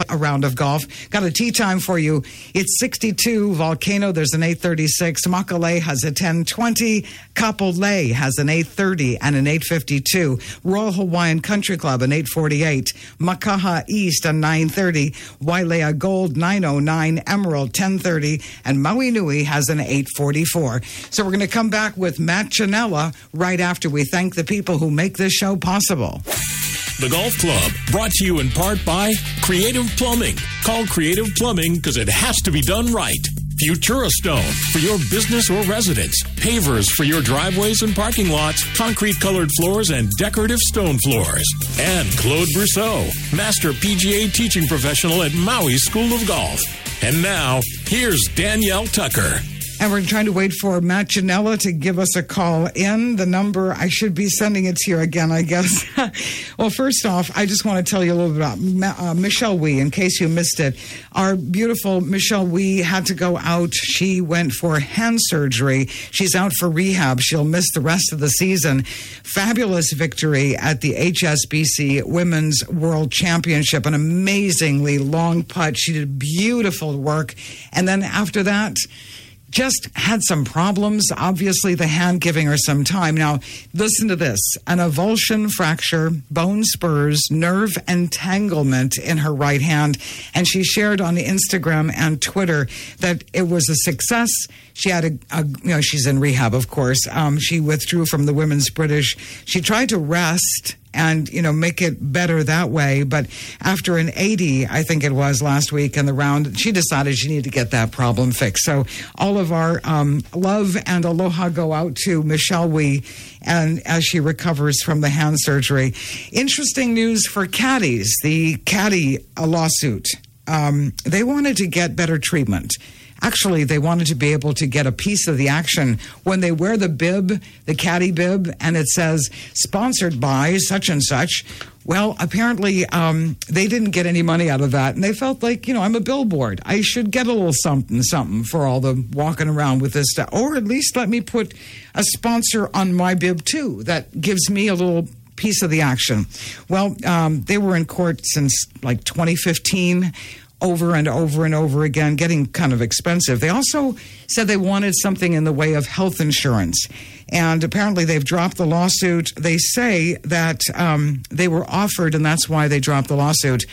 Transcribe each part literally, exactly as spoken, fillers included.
a round of golf. Got a tee time for you. It's sixty-two. Volcano, there's an eight thirty-six. Makalei has a ten twenty. Kapolei has an eight thirty and an eight fifty-two. Royal Hawaiian Country Club, an eight forty-eight. Makaha East, a nine thirty. Wailea Gold, nine oh nine. Emerald, ten thirty. And Maui Nui has an eight forty-four. So we're going to come back with Matt Janella right after we thank the people who make this show possible. The Golf Club, brought to you in part by Creative Plumbing. Call Creative Plumbing because it has to be done right. Futura Stone for your business or residence. Pavers for your driveways and parking lots. Concrete-colored floors and decorative stone floors. And Claude Brousseau, Master P G A Teaching Professional at Maui School of Golf. And now, here's Danielle Tucker. And we're trying to wait for Matt Janella to give us a call in. The number, I should be sending it to you again, I guess. Well, first off, I just want to tell you a little bit about uh, Michelle Wee, in case you missed it. Our beautiful Michelle Wee had to go out. She went for hand surgery. She's out for rehab. She'll miss the rest of the season. Fabulous victory at the H S B C Women's World Championship. An amazingly long putt. She did beautiful work. And then after that, just had some problems. Obviously, the hand giving her some time. Now, listen to this. An avulsion fracture, bone spurs, nerve entanglement in her right hand. And she shared on Instagram and Twitter that it was a success. She had a, a you know, she's in rehab, of course. Um, she withdrew from the Women's British. She tried to rest and, you know, make it better that way. But after an eighty, I think it was last week in the round, she decided she needed to get that problem fixed. So all of our um, love and aloha go out to Michelle Wee and as she recovers from the hand surgery. Interesting news for caddies. The caddy lawsuit. Um, they wanted to get better treatment. Actually, they wanted to be able to get a piece of the action when they wear the bib, the caddy bib, and it says, sponsored by such and such. Well, apparently, um, they didn't get any money out of that. And they felt like, you know, I'm a billboard. I should get a little something, something for all the walking around with this stuff. Or at least let me put a sponsor on my bib, too. That gives me a little piece of the action. Well, um, they were in court since like twenty fifteen. Over and over and over again, getting kind of expensive. They also said they wanted something in the way of health insurance. And apparently they've dropped the lawsuit. They say that um, they were offered, and that's why they dropped the lawsuit,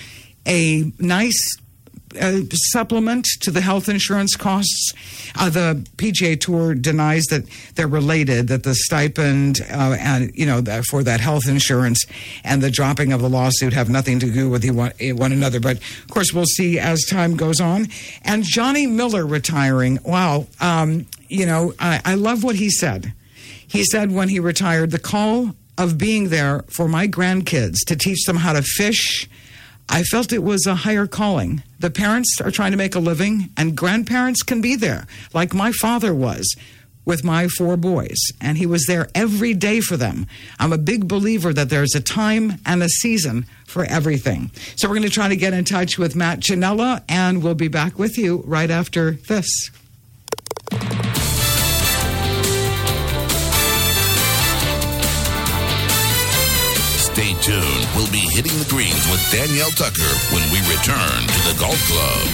a nice uh, supplement to the health insurance costs. Uh, the P G A Tour denies that they're related, that the stipend uh, and, you know, the, for that health insurance and the dropping of the lawsuit have nothing to do with one, one another. But, of course, we'll see as time goes on. And Johnny Miller retiring. Wow. Um, you know, I, I love what he said. He said when he retired, the call of being there for my grandkids to teach them how to fish, I felt it was a higher calling. The parents are trying to make a living, and grandparents can be there, like my father was with my four boys, and he was there every day for them. I'm a big believer that there's a time and a season for everything. So we're going to try to get in touch with Matt Janella, and we'll be back with you right after this. Stay tuned. We'll be hitting the greens with Danielle Tucker when we return to the Golf Club.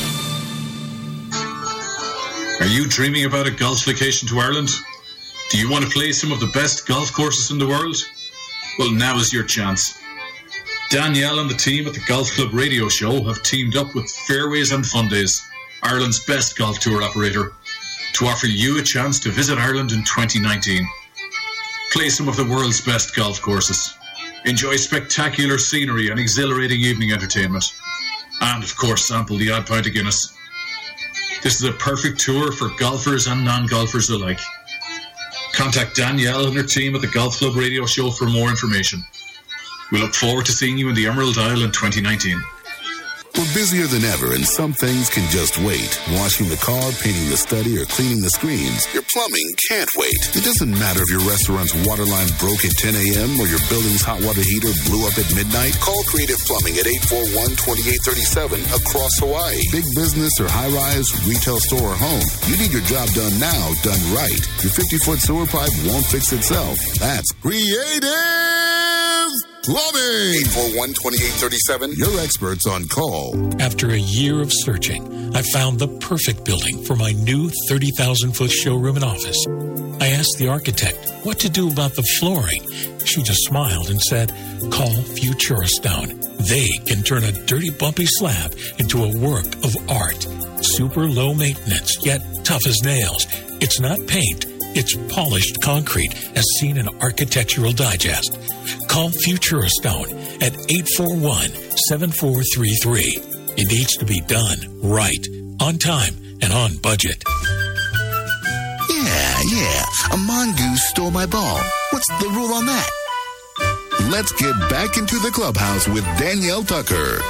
Are you dreaming about a golf vacation to Ireland? Do you want to play some of the best golf courses in the world? Well, now is your chance. Danielle and the team at the Golf Club Radio Show have teamed up with Fairways and Fun Days, Ireland's best golf tour operator, to offer you a chance to visit Ireland in twenty nineteen. Play some of the world's best golf courses. Enjoy spectacular scenery and exhilarating evening entertainment. And, of course, sample the odd pint of Guinness. This is a perfect tour for golfers and non-golfers alike. Contact Danielle and her team at the Golf Club Radio Show for more information. We look forward to seeing you in the Emerald Isle in twenty nineteen. We're busier than ever, and some things can just wait. Washing the car, painting the study, or cleaning the screens. Your plumbing can't wait. It doesn't matter if your restaurant's water line broke at ten a.m. or your building's hot water heater blew up at midnight. Call Creative Plumbing at eight four one, two eight three seven across Hawaii. Big business or high-rise, retail store or home. You need your job done now, done right. Your fifty-foot sewer pipe won't fix itself. That's Creative Plumbing! eight four one, two eight three seven. Your experts on call. After a year of searching, I found the perfect building for my new thirty thousand foot showroom and office. I asked the architect what to do about the flooring. She just smiled and said, call Futura Stone. They can turn a dirty, bumpy slab into a work of art. Super low maintenance, yet tough as nails. It's not paint. It's polished concrete, as seen in Architectural Digest. Call Futura Stone at eight four one, seven four three three. It needs to be done right, on time, and on budget. Yeah, yeah. A mongoose stole my ball. What's the rule on that? Let's get back into the clubhouse with Danielle Tucker.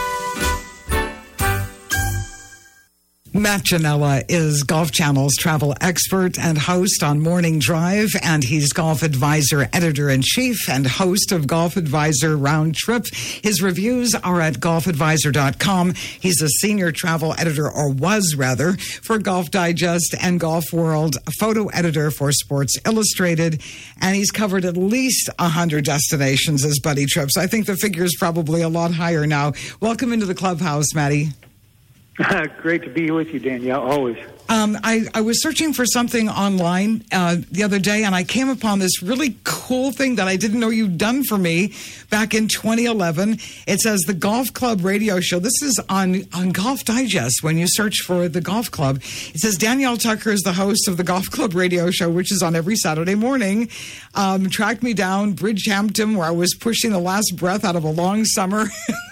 Matt Ginella is Golf Channel's travel expert and host on Morning Drive, and he's Golf Advisor Editor-in-Chief and host of Golf Advisor Round Trip. His reviews are at golf advisor dot com. He's a senior travel editor, or was rather, for Golf Digest and Golf World, a photo editor for Sports Illustrated, and he's covered at least one hundred destinations as buddy trips. I think the figure is probably a lot higher now. Welcome into the clubhouse, Matty. Great to be with you, Danielle, always. Um, I, I was searching for something online uh, the other day, and I came upon this really cool thing that I didn't know you'd done for me back in twenty eleven. It says the Golf Club radio show. This is on, on Golf Digest when you search for the Golf Club. It says Danielle Tucker is the host of the Golf Club radio show, which is on every Saturday morning. Um, tracked me down Bridgehampton, where I was pushing the last breath out of a long summer.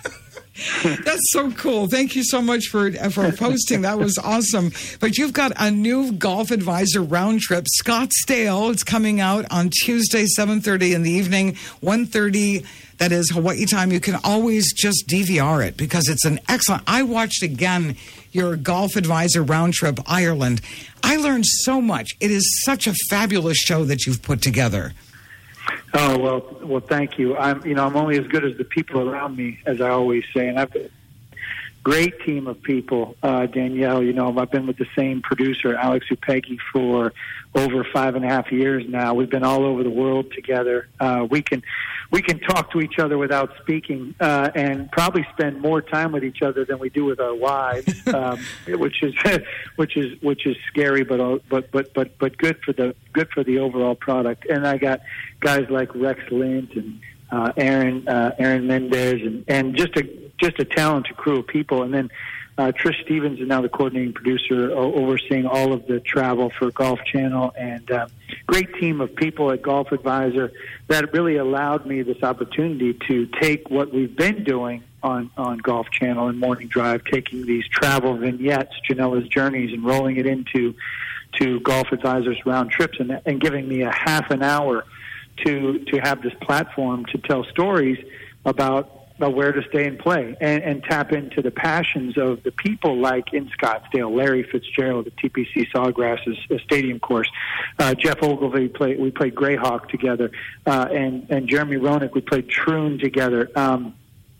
That's so cool. Thank you so much for for posting. That was awesome. But you've got a new Golf Advisor round trip, Scottsdale. It's coming out on Tuesday, seven thirty in the evening, one thirty, that is Hawaii time. You can always just D V R it because it's an excellent. I watched again your Golf Advisor round trip, Ireland. I learned so much. It is such a fabulous show that you've put together. Oh, well, well, thank you. I'm, you know, I'm only as good as the people around me, as I always say, and I've got a great team of people, uh, Danielle. You know, I've been with the same producer, Alex Upeghi, for over five and a half years now. We've been all over the world together. Uh, we can, we can talk to each other without speaking, uh, and probably spend more time with each other than we do with our wives, um, which is, which is, which is scary, but, but, but, but, but good for the, good for the overall product. And I got guys like Rex Lint and uh, Aaron, uh, Aaron Mendez, and, and just a, just a talented crew of people. And then uh, Trish Stevens is now the coordinating producer, o- overseeing all of the travel for Golf Channel, and uh, great team of people at Golf Advisor that really allowed me this opportunity to take what we've been doing on, on Golf Channel and Morning Drive, taking these travel vignettes, Ginella's Journeys, and rolling it into to Golf Advisor's Round Trips, and, and giving me a half an hour to to have this platform to tell stories about about where to stay and play, and, and tap into the passions of the people like in Scottsdale, Larry Fitzgerald at T P C Sawgrass's a stadium course, uh, Jeff Ogilvy, played, we played Greyhawk together, uh, and, and Jeremy Roenick, we played Troon together. Um,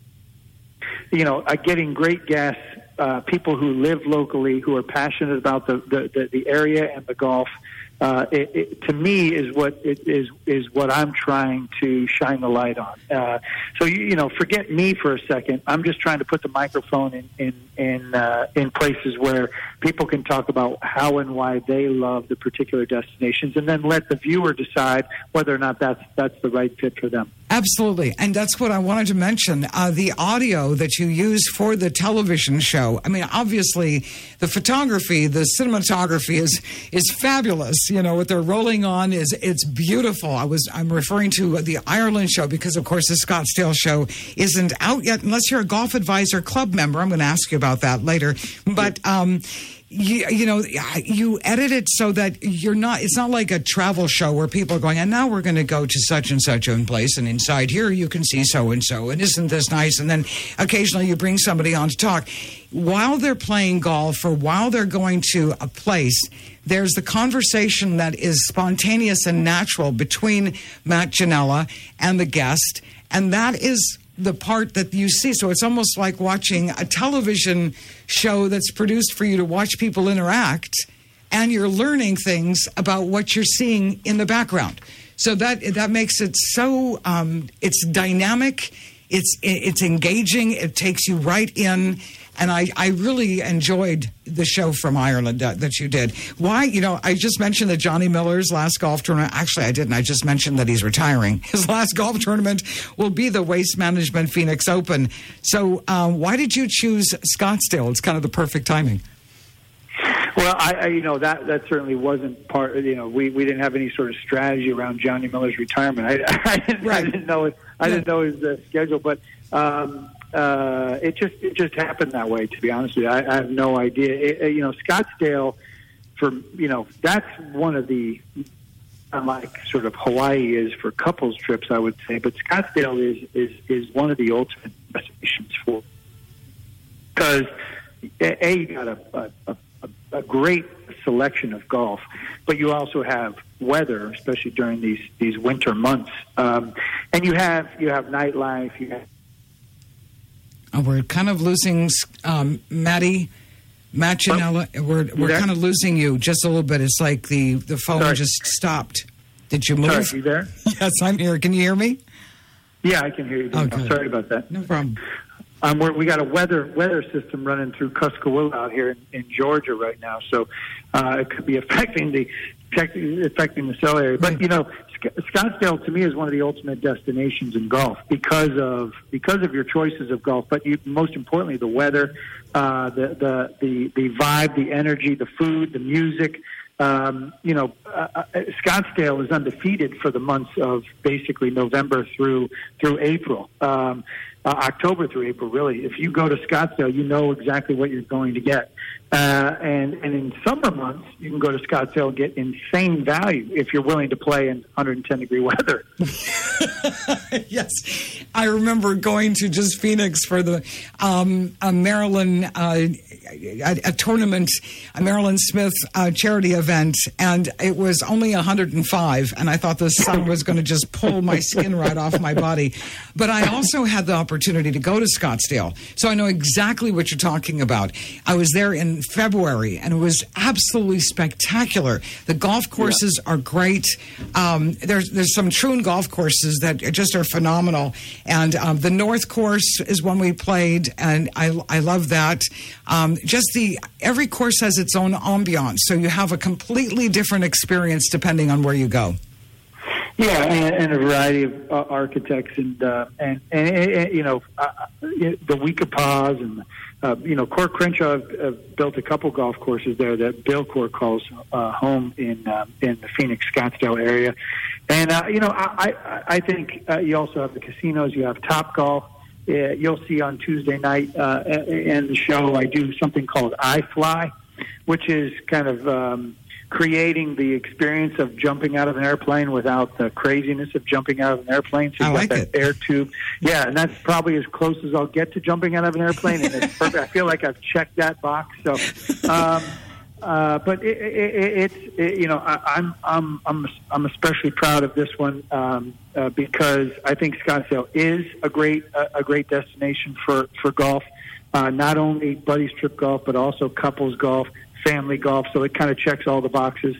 you know, uh, getting great guests, uh, people who live locally, who are passionate about the, the, the, the area and the golf. Uh, it, it, to me, is what it is is what I'm trying to shine the light on. Uh, so you, you know, forget me for a second. I'm just trying to put the microphone in in in, uh, in places where people can talk about how and why they love the particular destinations, and then let the viewer decide whether or not that's that's the right fit for them. Absolutely. And that's what I wanted to mention. Uh, the audio that you use for the television show. I mean, obviously, the photography, the cinematography is is fabulous. You know, what they're rolling on is it's beautiful. I was I'm referring to the Ireland show because, of course, the Scottsdale show isn't out yet unless you're a Golf Advisor Club member. I'm going to ask you about that later. But, um You, you know, you edit it so that you're not, it's not like a travel show where people are going, and now we're going to go to such and such a place, and inside here you can see so-and-so, and isn't this nice? And then occasionally you bring somebody on to talk. While they're playing golf or while they're going to a place, there's the conversation that is spontaneous and natural between Matt Ginella and the guest, and that is the part that you see. So it's almost like watching a television show that's produced for you to watch people interact, and you're learning things about what you're seeing in the background. So that that makes it so um, it's dynamic, it's it's engaging, it takes you right in. And I, I really enjoyed the show from Ireland that, that you did. Why? You know, I just mentioned that Johnny Miller's last golf tournament. Actually, I didn't. I just mentioned that he's retiring. His last golf tournament will be the Waste Management Phoenix Open. So um, why did you choose Scottsdale? It's kind of the perfect timing. Well, I, I you know, that, that certainly wasn't part of, you know, we, we didn't have any sort of strategy around Johnny Miller's retirement. I, I, didn't, right. I didn't know it. I yeah. didn't know his uh, schedule, but um, uh, it just it just happened that way, to be honest with you. I, I have no idea. It, you know, Scottsdale, for, you know, that's one of the, unlike sort of Hawaii is for couples trips, I would say, but Scottsdale is, is, is one of the ultimate destinations for, because A, you got a, a, a great selection of golf, but you also have weather, especially during these, these winter months, um, and you have you have nightlife. You have oh, we're kind of losing um, Maddie Machinella. Oh, we're we're kind of losing you just a little bit. It's like the the phone Sorry. just stopped. Did you move? Sorry, you there? Yes, I'm here. Can you hear me? Yeah, I can hear you. Okay. Sorry about that. No problem. Um, we're, we got a weather weather system running through Cuscawoula out here in, in Georgia right now, so uh, it could be affecting the affecting the cell area. But you know, Scottsdale to me is one of the ultimate destinations in golf because of because of your choices of golf. But you, most importantly, the weather, uh, the, the the the vibe, the energy, the food, the music. Um, you know, uh, uh, Scottsdale is undefeated for the months of basically November through through April. Um, Uh, October through April, really. If you go to Scottsdale, you know exactly what you're going to get. Uh, and, and in summer months, you can go to Scottsdale and get insane value if you're willing to play in one hundred ten degree weather. Yes. I remember going to just Phoenix for the um, a Maryland uh, a, a tournament, a Marilyn Smith uh, charity event, and it was only one hundred five, and I thought the sun was going to just pull my skin right off my body. But I also had the opportunity to go to Scottsdale, so I know exactly what you're talking about. I was there in February, and it was absolutely spectacular. The golf courses yeah. are great. Um, there's there's some Troon golf courses that just are phenomenal, and um, the North Course is one we played, and I I love that. Um, just the every course has its own ambiance, so you have a completely different experience depending on where you go. Yeah, and, and a variety of uh, architects, and, uh, and, and and you know uh, the Weekapaws, and uh, you know Court Crenshaw have, have built a couple golf courses there that Bill Court calls uh, home in uh, in the Phoenix Scottsdale area, and uh, you know I I, I think uh, you also have the casinos. You have Top Golf. Uh, you'll see on Tuesday night uh, in the show I do something called iFly, which is kind of um, creating the experience of jumping out of an airplane without the craziness of jumping out of an airplane. So I you've like got that it. air tube. Yeah, and that's probably as close as I'll get to jumping out of an airplane. And it's perfect. I feel like I've checked that box. So, um, uh, but it, it, it, it's it, you know I, I'm I'm I'm I'm especially proud of this one um, uh, because I think Scottsdale is a great a, a great destination for for golf. Uh, not only buddies trip golf, but also couples golf, family golf. So it kind of checks all the boxes,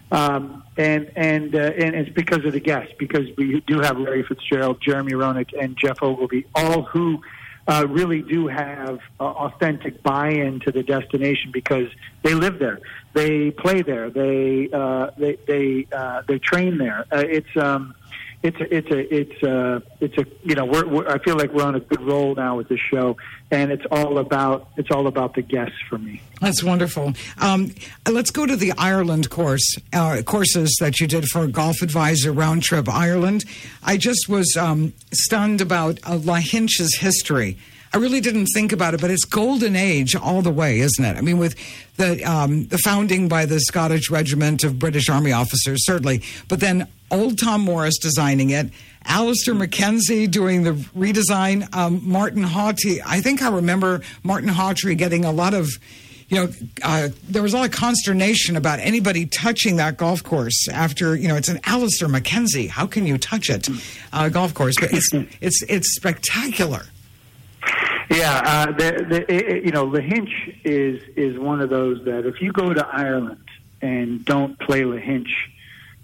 um, and and uh, and it's because of the guests. Because we do have Larry Fitzgerald, Jeremy Roenick, and Jeff Ogilvy, all who uh, really do have uh, authentic buy-in to the destination because they live there, they play there, they uh, they they uh, they train there. Uh, it's um, It's a, it's a, it's a, it's a, you know, we're, we're, I feel like we're on a good roll now with this show, and it's all about, it's all about the guests for me. That's wonderful. Um, let's go to the Ireland course, uh, courses that you did for Golf Advisor Round Trip Ireland. I just was um, stunned about uh, Lahinch's history. I really didn't think about it, but it's golden age all the way, isn't it? I mean, with the um, the founding by the Scottish Regiment of British Army officers, certainly, but then old Tom Morris designing it, Alistair Mackenzie doing the redesign, um, Martin Hawtrey. I think I remember Martin Hawtrey getting a lot of, you know, uh, there was a lot of consternation about anybody touching that golf course after, you know, it's an Alistair Mackenzie. How can you touch it? Uh, golf course, but it's it's it's spectacular. Yeah, uh, the, the, it, you know, Lahinch is is one of those that if you go to Ireland and don't play Lahinch,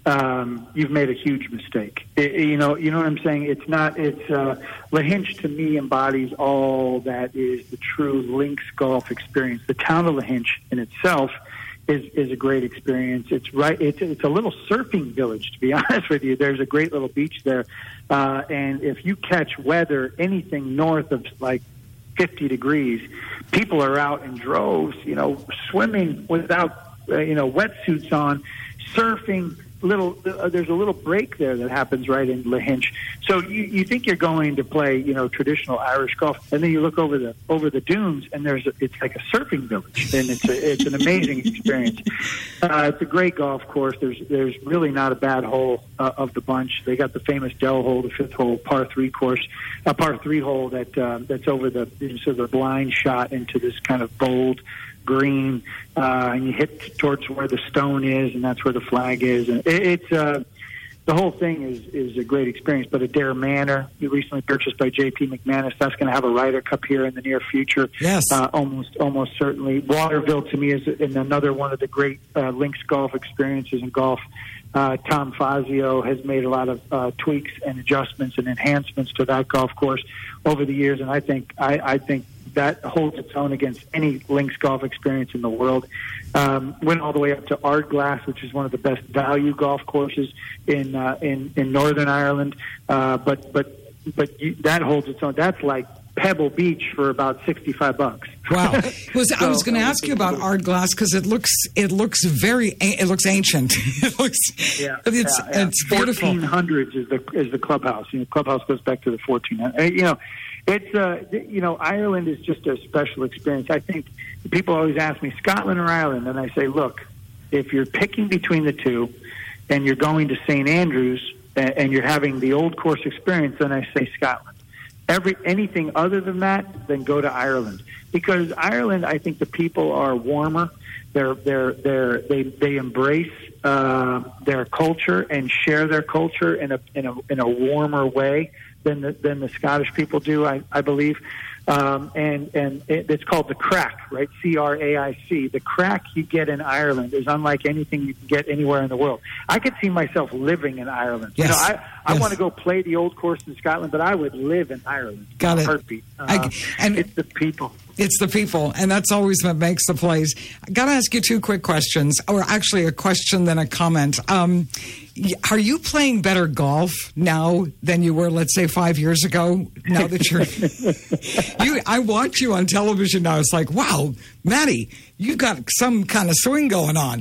um, you've made a huge mistake. It, you know, you know what I'm saying? It's not. It's uh, Lahinch to me embodies all that is the true links golf experience. The town of Lahinch in itself is is a great experience. It's right. It's it's a little surfing village, to be honest with you. There's a great little beach there, uh, and if you catch weather anything north of like fifty degrees, people are out in droves, you know, swimming without, uh, you know, wetsuits on, surfing. Little, uh, there's a little break there that happens right in Lahinch. So you, you think you're going to play, you know, traditional Irish golf, and then you look over the over the dunes, and there's a, it's like a surfing village, and it's a, it's an amazing experience. Uh, it's a great golf course. There's there's really not a bad hole uh, of the bunch. They got the famous Dell hole, the fifth hole, par three course, a par three hole that uh, that's over the sort of the blind shot into this kind of bold green, uh, and you hit towards where the stone is, and that's where the flag is. And it, it's uh, the whole thing is is a great experience. But Adair Manor, recently purchased by J P McManus, that's going to have a Ryder Cup here in the near future. Yes, uh, almost almost certainly. Waterville to me is in another one of the great uh, links golf experiences in golf. Uh, Tom Fazio has made a lot of uh, tweaks and adjustments and enhancements to that golf course over the years, and I think I, I think. that holds its own against any links golf experience in the world. Um, went all the way up to Ardglass, which is one of the best value golf courses in uh, in, in Northern Ireland. Uh, but but but you, that holds its own. That's like Pebble Beach for about sixty-five bucks. Wow. Was, so, I was going to ask you about Ardglass because it looks it looks very it looks ancient. It looks yeah, it's yeah, yeah. it's beautiful. fourteen hundreds is the is the clubhouse. You know, clubhouse goes back to the fourteen hundreds. You know. It's, uh, you know, Ireland is just a special experience. I think people always ask me, Scotland or Ireland? And I say, look, if you're picking between the two and you're going to Saint Andrews and you're having the old course experience, then I say Scotland. Every anything other than that, then go to Ireland. Because Ireland, I think the people are warmer. They're, they're, they're, they, they embrace uh, their culture and share their culture in a, in a, in a warmer way than the, than the Scottish people do, I, I believe. Um, and and it, it's called the crack, right? C R A I C. The crack you get in Ireland is unlike anything you can get anywhere in the world. I could see myself living in Ireland. Yes. You know, I, I yes. want to go play the old course in Scotland, but I would live in Ireland. Got in a it. Heartbeat. Uh, I, and it's the people. It's the people, and that's always what makes the plays. I got to ask you two quick questions, or actually a question then a comment. Um, are you playing better golf now than you were, let's say, five years ago? Now that you're, you, I watch you on television now. It's like, wow, Matty, you've got some kind of swing going on.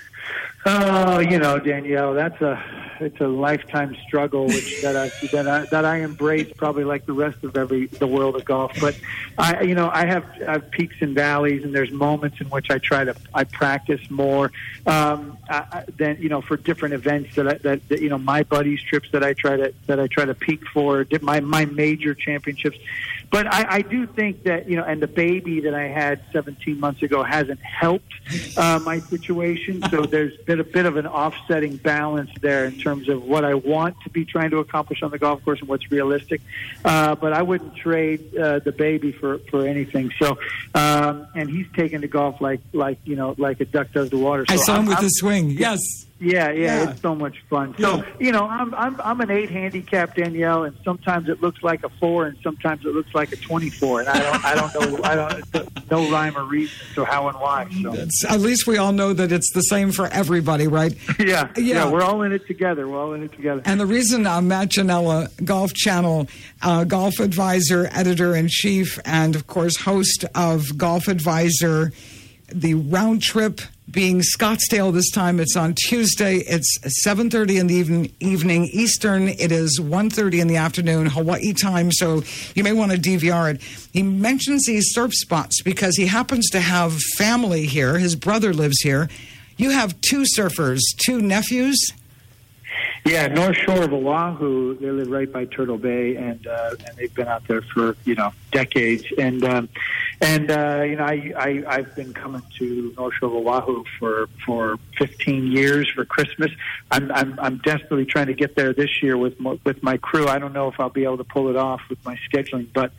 Oh, you know, Danielle, that's a it's a lifetime struggle, which that I that I that I embrace probably like the rest of every the world of golf. But I, you know, I have I have peaks and valleys, and there's moments in which I try to I practice more. Um, I, then you know, for different events that, I, that that you know my buddies' trips that I try to that I try to peak for my my major championships. But I, I do think that, you know, and the baby that I had seventeen months ago hasn't helped uh, my situation. So there's been a bit of an offsetting balance there in terms of what I want to be trying to accomplish on the golf course and what's realistic. Uh, but I wouldn't trade uh, the baby for, for anything. So, um, and he's taken to golf like, like, you know, like a duck does the water. So I saw him I'm, with I'm, the swing. Yes. Yeah, yeah, Yeah. it's so much fun. So, Yeah. you know, I'm I'm I'm an eight handicap, Danielle, and sometimes it looks like a four, and sometimes it looks like a twenty-four, and I don't I don't know I don't no rhyme or reason to how and why. So. It's, at least we all know that it's the same for everybody, right? Yeah, Yeah. yeah, we're all in it together. We're all in it together. And the reason uh, Matt Ginella, Golf Channel, uh, Golf Advisor, editor-in-chief, and, of course, host of Golf Advisor, the round trip being Scottsdale this time. It's on Tuesday. It's seven thirty in the even, evening Eastern. It is one thirty in the afternoon Hawaii time, so you may want to D V R it. He mentions these surf spots because he happens to have family here. His brother lives here. You have two surfers, two nephews. Yeah, North Shore of Oahu. They live right by Turtle Bay, and uh, and they've been out there for you know decades. And um, and uh, you know, I, I I've been coming to North Shore of Oahu for for fifteen years for Christmas. I'm I'm I'm desperately trying to get there this year with my, with my crew. I don't know if I'll be able to pull it off with my scheduling, but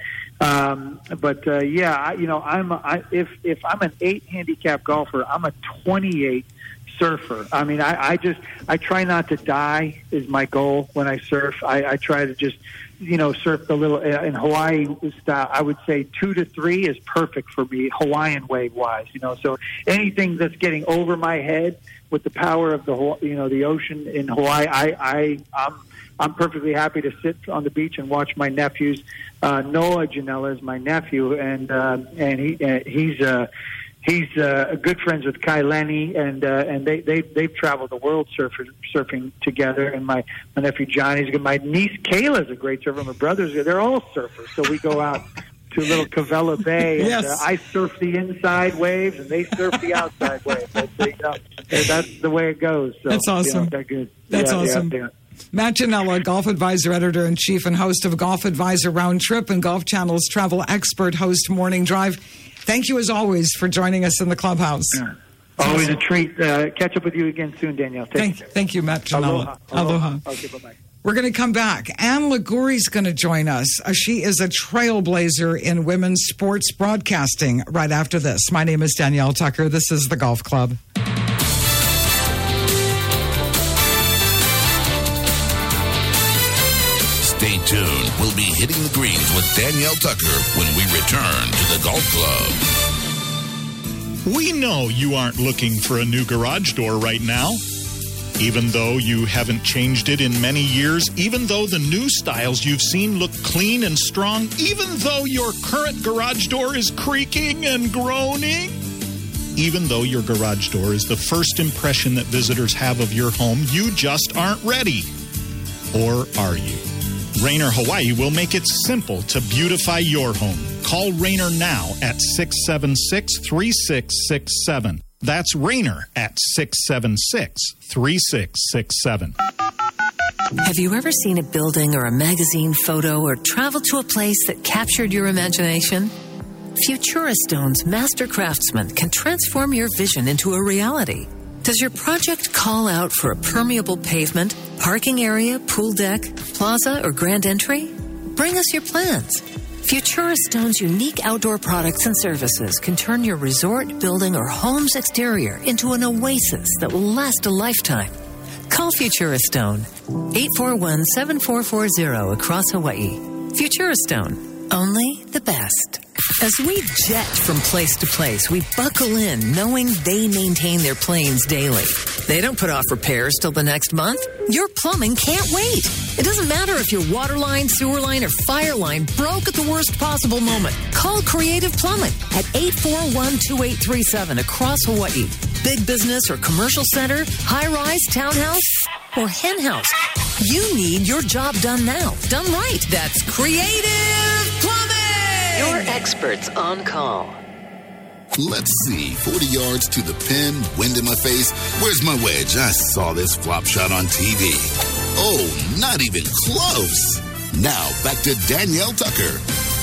Um, but uh, yeah, I, you know, I'm a, I, if if I'm an eight handicap golfer, I'm a twenty-eight surfer. I mean, I, I just I try not to die is my goal when I surf. I, I try to just you know surf the little in Hawaii style. I would say two to three is perfect for me, Hawaiian wave wise. You know, so anything that's getting over my head with the power of the you know the ocean in Hawaii, I I I'm I'm perfectly happy to sit on the beach and watch my nephews. Uh, Noah Janela is my nephew, and uh, and he uh, he's uh, he's uh, good friends with Kai Lenny, and uh, and they they they've traveled the world surfer, surfing together. And my, my nephew Johnny's good. My niece Kayla's a great surfer. My brothers, they're all surfers. So we go out to little Cavella Bay, and Yes. uh, I surf the inside waves, and they surf the outside waves. That's, you know, that's the way it goes. So, That's awesome. You know, they're good. That's Yeah, yeah, awesome. yeah. Matt Janella, Golf Advisor, Editor-in-Chief, and host of Golf Advisor Round Trip and Golf Channel's travel expert, host Morning Drive. Thank you, as always, for joining us in the clubhouse. Yeah. Always a treat. Uh, catch up with you again soon, Danielle. Take Thank, care. thank you, Matt Janella. Aloha. Aloha. Okay, bye-bye. We're going to come back. Anne Liguri's going to join us. Uh, she is a trailblazer in women's sports broadcasting right after this. My name is Danielle Tucker. This is the Golf Club. Stay tuned. We'll be hitting the greens with Danielle Tucker when we return to the Golf Club. We know you aren't looking for a new garage door right now. Even though you haven't changed it in many years, even though the new styles you've seen look clean and strong, even though your current garage door is creaking and groaning, even though your garage door is the first impression that visitors have of your home, you just aren't ready. Or are you? Rainer Hawaii will make it simple to beautify your home. Call Rainer now at six seven six, three six six seven. That's Rainer at six seven six, three six six seven. Have you ever seen a building or a magazine photo or traveled to a place that captured your imagination? Futura Stone's master craftsman can transform your vision into a reality. Does your project call out for a permeable pavement, parking area, pool deck, plaza, or grand entry? Bring us your plans. Futura Stone's unique outdoor products and services can turn your resort, building, or home's exterior into an oasis that will last a lifetime. Call Futura Stone, eight four one, seven four four zero across Hawaii. Futura Stone, only the best. As we jet from place to place, we buckle in knowing they maintain their planes daily. They don't put off repairs till the next month. Your plumbing can't wait. It doesn't matter if your water line, sewer line, or fire line broke at the worst possible moment. Call Creative Plumbing at eight four one, two eight three seven across Hawaii. Big business or commercial center, high-rise, townhouse, or hen house. You need your job done now. Done right. That's Creative Plumbing. Your experts on call. Let's see. forty yards to the pin, wind in my face. Where's my wedge? I saw this flop shot on T V. Oh, not even close. Now, back to Danielle Tucker.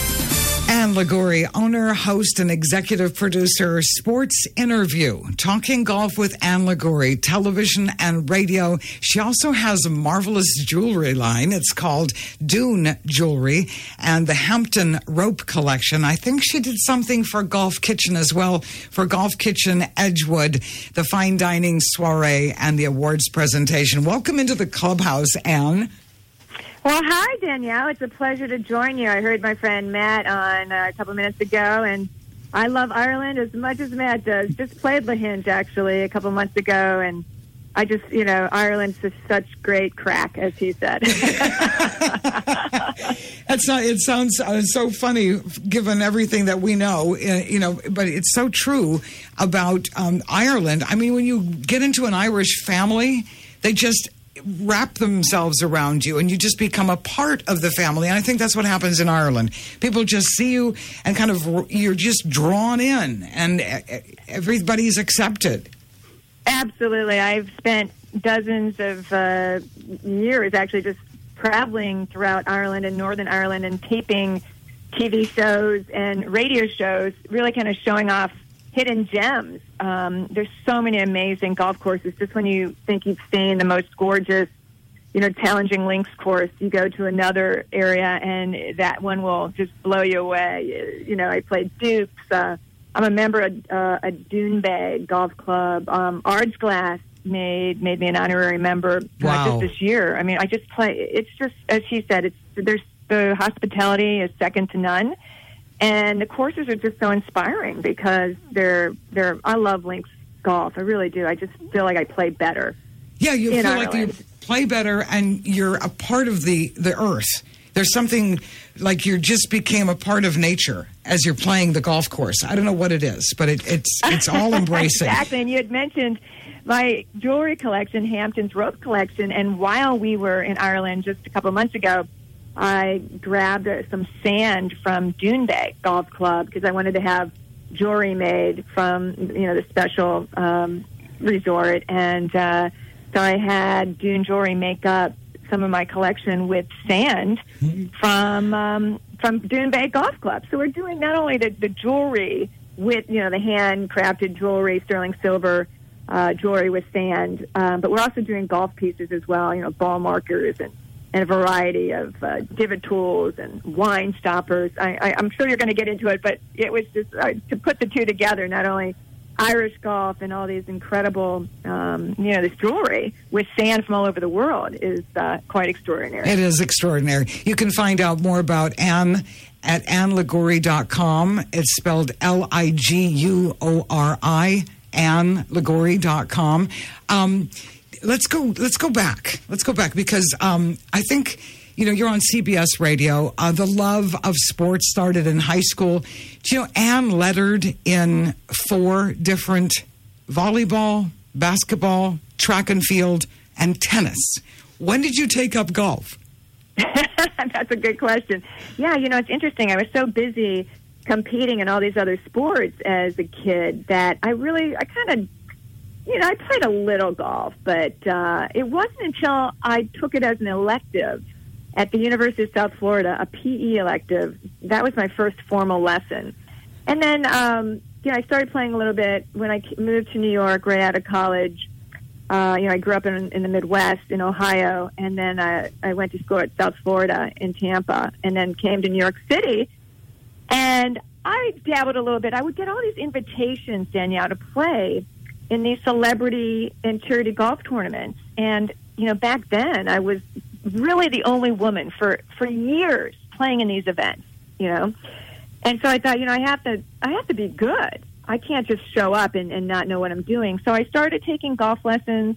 Anne Liguri, owner, host, and executive producer, Sports Interview, Talking Golf with Anne Liguri, television and radio. She also has a marvelous jewelry line. It's called Dune Jewelry and the Hampton Rope Collection. I think she did something for Golf Kitchen as well, for Golf Kitchen Edgewood, the fine dining soiree, and the awards presentation. Welcome into the clubhouse, Anne. Well, hi, Danielle. It's a pleasure to join you. I heard my friend Matt on uh, a couple minutes ago, and I love Ireland as much as Matt does. Just played Lahinch, actually, a couple months ago, and I just, you know, Ireland's just such great crack, as he said. That's not, it sounds uh, so funny given everything that we know, uh, you know, but it's so true about um, Ireland. I mean, when you get into an Irish family, they just wrap themselves around you and you just become a part of the family. And I think that's what happens in Ireland. People just see you and kind of, you're just drawn in and everybody's accepted. Absolutely. I've spent dozens of uh, years actually just traveling throughout Ireland and Northern Ireland and taping T V shows and radio shows, really kind of showing off hidden gems. Um, there's so many amazing golf courses. Just when you think you've seen the most gorgeous you know, challenging links course. You go to another area, and that one will just blow you away. You know, I played Dukes. Uh, I'm a member of uh, a Dune Bay Golf Club. Um, Ardglass made made me an honorary member Wow. uh, just this year. I mean, I just play. It's just, as he said, it's there's the hospitality is second to none, and the courses are just so inspiring because they're they're. I love links golf. I really do. I just feel like I play better. Yeah, you in feel like you Ireland. play better, and you're a part of the the earth. There's something like you just became a part of nature as you're playing the golf course. I don't know what it is, but it, it's it's all embracing. Exactly, and you had mentioned my jewelry collection, Hampton's rope collection, and while we were in Ireland just a couple of months ago, I grabbed uh, some sand from Dune Bay Golf Club because I wanted to have jewelry made from, you know, the special um, resort, and uh, so I had Dune Jewelry make up some of my collection with sand from um, from Dune Bay Golf Club. So we're doing not only the, the jewelry with, you know, the handcrafted jewelry, sterling silver uh, jewelry with sand, um, but we're also doing golf pieces as well, you know, ball markers and, and a variety of uh, divot tools and wine stoppers. I, I, I'm sure you're going to get into it, but it was just uh, to put the two together, not only Irish golf and all these incredible, um, you know, this jewelry with sand from all over the world is uh, quite extraordinary. It is extraordinary. You can find out more about Anne at anne liguori dot com. It's spelled L I G U O R I, anne liguori dot com. Um, let's go. Let's go back. Let's go back because um, I think, you know, you're on C B S Radio. Uh, the love of sports started in high school. Do you know Anne lettered in four different volleyball, basketball, track and field, and tennis? When did you take up golf? That's a good question. Yeah, you know, it's interesting. I was so busy competing in all these other sports as a kid that I really, I kind of, you know, I played a little golf, but uh, it wasn't until I took it as an elective at the University of South Florida, a P E elective. That was my first formal lesson. And then, um, you know, I started playing a little bit when I moved to New York right out of college. Uh, you know, I grew up in, in the Midwest, in Ohio, and then I, I went to school at South Florida in Tampa, and then came to New York City. And I dabbled a little bit. I would get all these invitations, Danielle, to play in these celebrity and charity golf tournaments. And, you know, back then I was really the only woman for, for years playing in these events, you know. And so I thought, you know, I have to I have to be good. I can't just show up and, and not know what I'm doing. So I started taking golf lessons,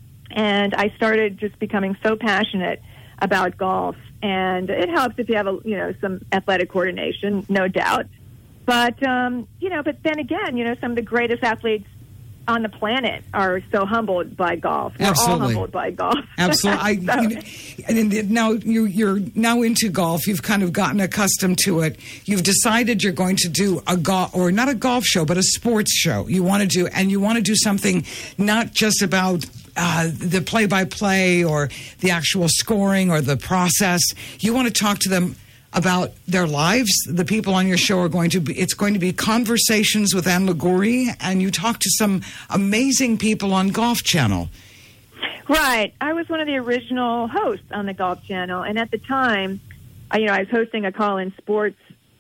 and I started just becoming so passionate about golf. And it helps if you have, a you know, some athletic coordination, no doubt. But, um, you know, but then again, you know, some of the greatest athletes on the planet are so humbled by golf. We're Absolutely. all humbled by golf. Absolutely. I, So- you know, and now you, you're now into golf. You've kind of gotten accustomed to it. You've decided you're going to do a golf, or not a golf show, but a sports show. You want to do, and you want to do something not just about uh, the play-by-play or the actual scoring or the process. You want to talk to them about their lives. The people on your show are going to be, it's going to be Conversations with Anne Liguori, and you talk to some amazing people on Golf Channel. Right. I was one of the original hosts on the Golf Channel, and at the time, I, you know, I was hosting a call-in sports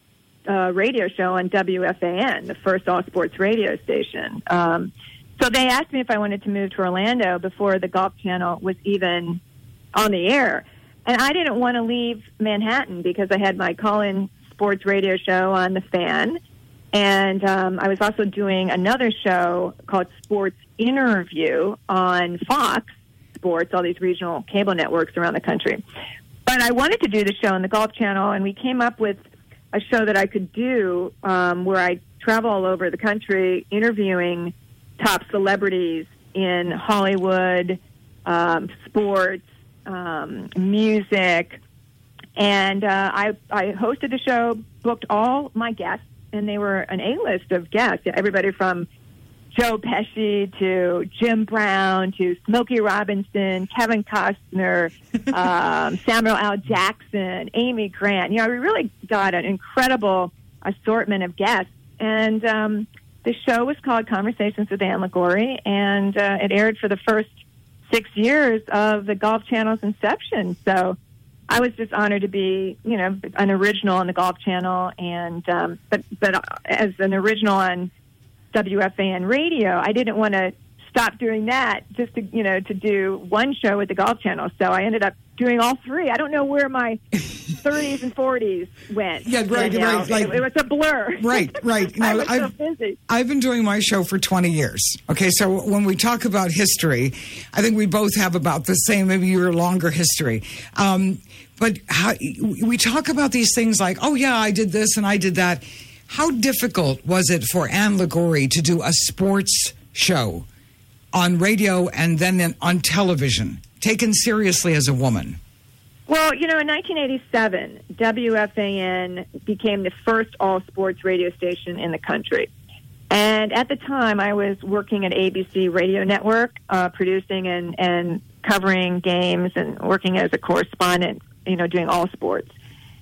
uh, radio show on W F A N, the first all-sports radio station. Um, so they asked me if I wanted to move to Orlando before the Golf Channel was even on the air. And I didn't want to leave Manhattan because I had my call-in sports radio show on The Fan. And um, I was also doing another show called Sports Interview on Fox Sports, all these regional cable networks around the country. But I wanted to do the show on the Golf Channel, and we came up with a show that I could do um, where I travel all over the country interviewing top celebrities in Hollywood, um, sports, Um, music, and uh, I, I hosted the show, booked all my guests, and they were an A-list of guests, everybody from Joe Pesci to Jim Brown to Smokey Robinson, Kevin Costner, um, Samuel L. Jackson, Amy Grant. You know, we really got an incredible assortment of guests, and um, the show was called Conversations with Anne Liguori, and uh, it aired for the first six years of the Golf Channel's inception. So I was just honored to be, you know, an original on the Golf Channel, and um, but but as an original on W F A N radio, I didn't want to stop doing that just to, you know, to do one show with the Golf Channel. So I ended up doing all three. I don't know where my thirties and forties went. Yeah, right, you know, right. Like, it, it was a blur. Right, right. I Now, was I've, so busy. I've been doing my show for twenty years. Okay, so when we talk about history, I think we both have about the same, maybe your longer history. Um, but how, we talk about these things like, oh, yeah, I did this and I did that. How difficult was it for Ann Liguori to do a sports show on radio and then on television, taken seriously as a woman? Well, you know, in nineteen eighty-seven, W F A N became the first all-sports radio station in the country. And at the time, I was working at A B C Radio Network, uh, producing and, and covering games and working as a correspondent, you know, doing all sports.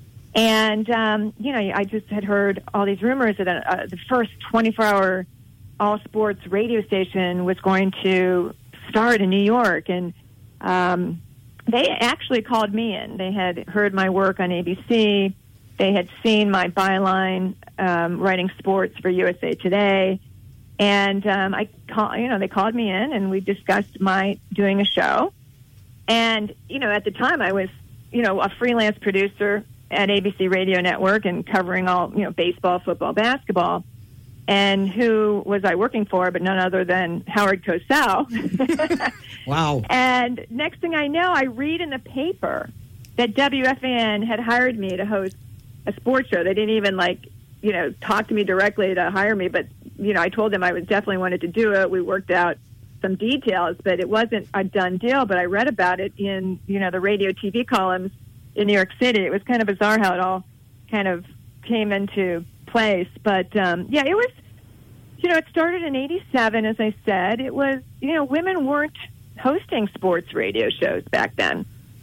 And, um, you know, I just had heard all these rumors that uh, the first twenty-four hour all-sports radio station was going to start in New York. And um, they actually called me in. They had heard my work on A B C. They had seen my byline um, writing sports for U S A Today. And um, I call, you know, they called me in, and we discussed my doing a show. And, you know, at the time I was, you know, a freelance producer at A B C Radio Network and covering all, you know, baseball, football, basketball. And who was I working for but none other than Howard Cosell. Wow. And next thing I know, I read in the paper that W F A N had hired me to host a sports show. They didn't even, like, you know, talk to me directly to hire me, but, you know, I told them I was definitely wanted to do it. We worked out some details, but it wasn't a done deal. But I read about it in, you know, the radio T V columns in New York City. It was kind of bizarre how it all kind of came into place. But, um, yeah, it was, you know, it started in eighty-seven, as I said. It was, you know, women weren't hosting sports radio shows back then.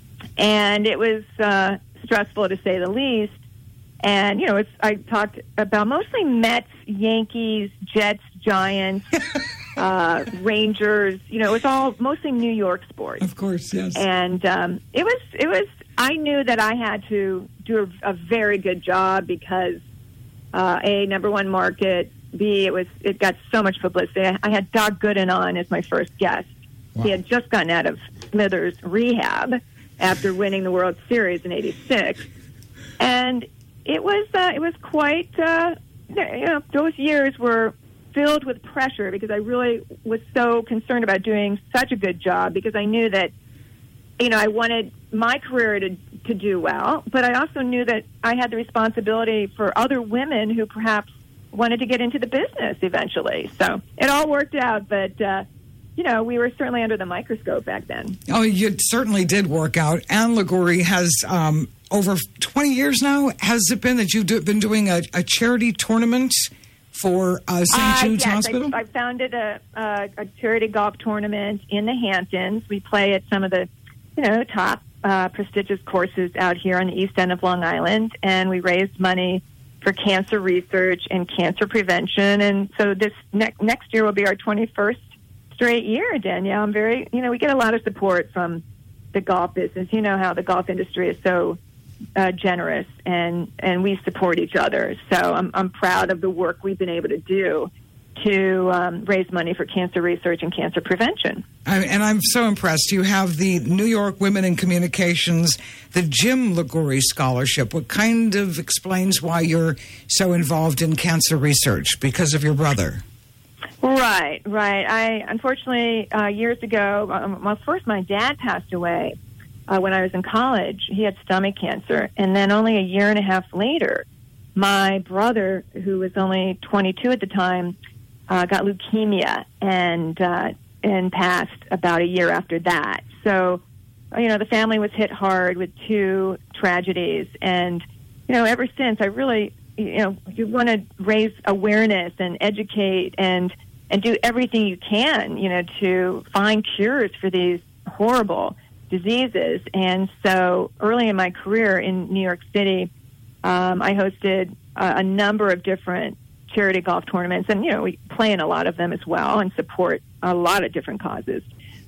And it was uh, stressful, to say the least. And, you know, it's, I talked about mostly Mets, Yankees, Jets, Giants, uh, Rangers. You know, it was all mostly New York sports. Of course, yes. And um, it was, it was, I knew that I had to do a, a very good job because, uh, A, number one market, B, it was, it got so much publicity. I, I had Doc Gooden on as my first guest. Wow. He had just gotten out of Smithers rehab after winning the World Series in eighty-six. And it was, uh, it was quite, uh, you know, those years were filled with pressure because I really was so concerned about doing such a good job because I knew that, you know, I wanted my career to, to do well, but I also knew that I had the responsibility for other women who perhaps wanted to get into the business eventually. So it all worked out, but, uh, you know, we were certainly under the microscope back then. Oh, you certainly did work out. Ann Liguori has, um, over twenty years now, has it been that you've do, been doing a, a charity tournament for uh, Saint Uh, Jude's yes, Hospital? I, I founded a, a, a charity golf tournament in the Hamptons. We play at some of the, you know, top uh, prestigious courses out here on the east end of Long Island, and we raised money for cancer research and cancer prevention. And so this ne- next year will be our twenty-first straight year, Danielle. I'm very, you know, we get a lot of support from the golf business. You know how the golf industry is so uh, generous, and, and we support each other. So I'm, I'm proud of the work we've been able to do to um, raise money for cancer research and cancer prevention. I, and I'm so impressed. You have the New York Women in Communications, the Jim Liguori Scholarship. What kind of explains why you're so involved in cancer research? Because of your brother? Right, right. I unfortunately uh, years ago, um, well, first my dad passed away uh, when I was in college. He had stomach cancer, and then only a year and a half later, my brother, who was only twenty-two at the time, uh, got leukemia and uh, and passed about a year after that. So, you know, the family was hit hard with two tragedies, and you know, ever since, I really, you know, you want to raise awareness and educate and and do everything you can, you know, to find cures for these horrible diseases. And so early in my career in New York City, um, I hosted a, a number of different charity golf tournaments, and, you know, we play in a lot of them as well and support a lot of different causes.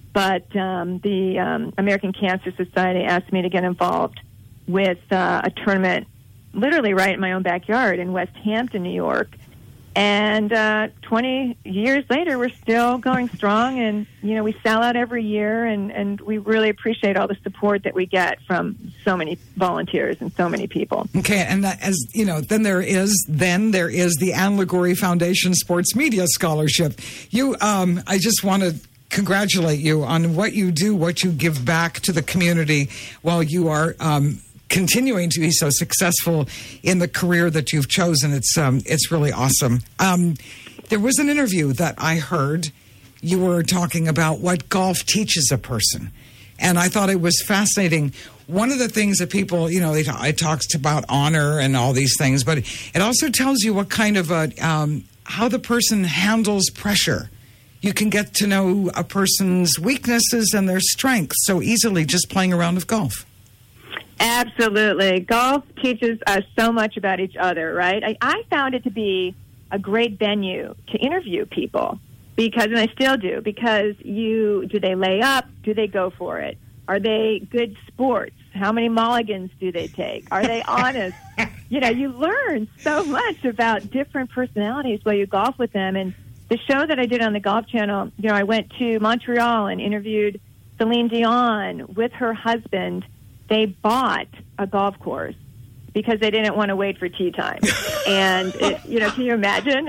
but um, the um, American Cancer Society asked me to get involved with uh, a tournament literally right in my own backyard in West Hampton, New York. And uh, twenty years later, we're still going strong, and you know we sell out every year, and, and we really appreciate all the support that we get from so many volunteers and so many people. Okay, and that, as you know, then there is then there is the Anne Liguori Foundation Sports Media Scholarship. You, um, I just want to congratulate you on what you do, what you give back to the community while you are. Um, continuing to be so successful in the career that you've chosen. It's um, it's really awesome. Um, there was an interview that I heard. You were talking about what golf teaches a person. And I thought it was fascinating. One of the things that people, you know, they talk, it talks about honor and all these things, but it also tells you what kind of a, um, how the person handles pressure. You can get to know a person's weaknesses and their strengths so easily just playing a round of golf. Absolutely. Golf teaches us so much about each other, right? I, I found it to be a great venue to interview people because, and I still do, because you, do they lay up? Do they go for it? Are they good sports? How many mulligans do they take? Are they honest? You know, you learn so much about different personalities while you golf with them. And the show that I did on the Golf Channel, you know, I went to Montreal and interviewed Celine Dion with her husband. They bought a golf course because they didn't want to wait for tea time. And, it, you know, can you imagine?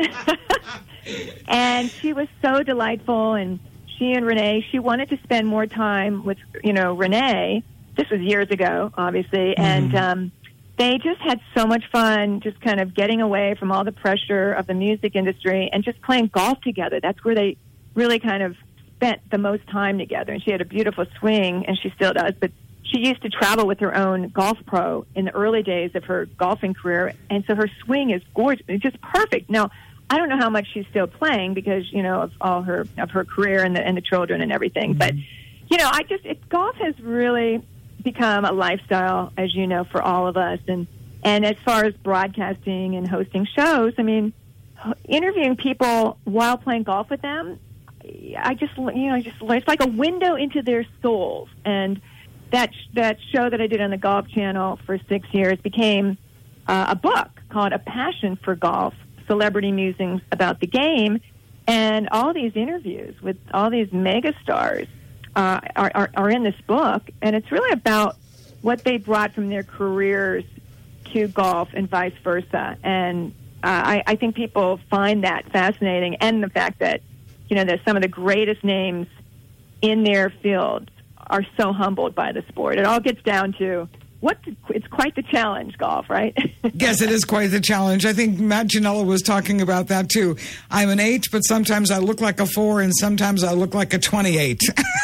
And she was so delightful, and she and Renee, she wanted to spend more time with, you know, Renee. This was years ago, obviously, mm-hmm. and um, they just had so much fun just kind of getting away from all the pressure of the music industry and just playing golf together. That's where they really kind of spent the most time together. And she had a beautiful swing, and she still does, but she used to travel with her own golf pro in the early days of her golfing career, and so her swing is gorgeous. It's just perfect. Now, I don't know how much she's still playing because, you know, of all her of her career and the and the children and everything. Mm-hmm. But, you know, I just it, golf has really become a lifestyle, as you know, for all of us. And and as far as broadcasting and hosting shows, I mean, interviewing people while playing golf with them, I just you know, just it's like a window into their souls. And That that show that I did on the Golf Channel for six years became uh, a book called A Passion for Golf, Celebrity Musings About the Game. And all these interviews with all these megastars uh, are, are, are in this book. And it's really about what they brought from their careers to golf and vice versa. And uh, I, I think people find that fascinating. And the fact that, you know, there's some of the greatest names in their field are so humbled by the sport. It all gets down to what it's quite the challenge, golf, right? Yes, it is quite the challenge. I think Matt Ginella was talking about that too. I'm an eight, but sometimes I look like a four, and sometimes I look like a twenty-eight.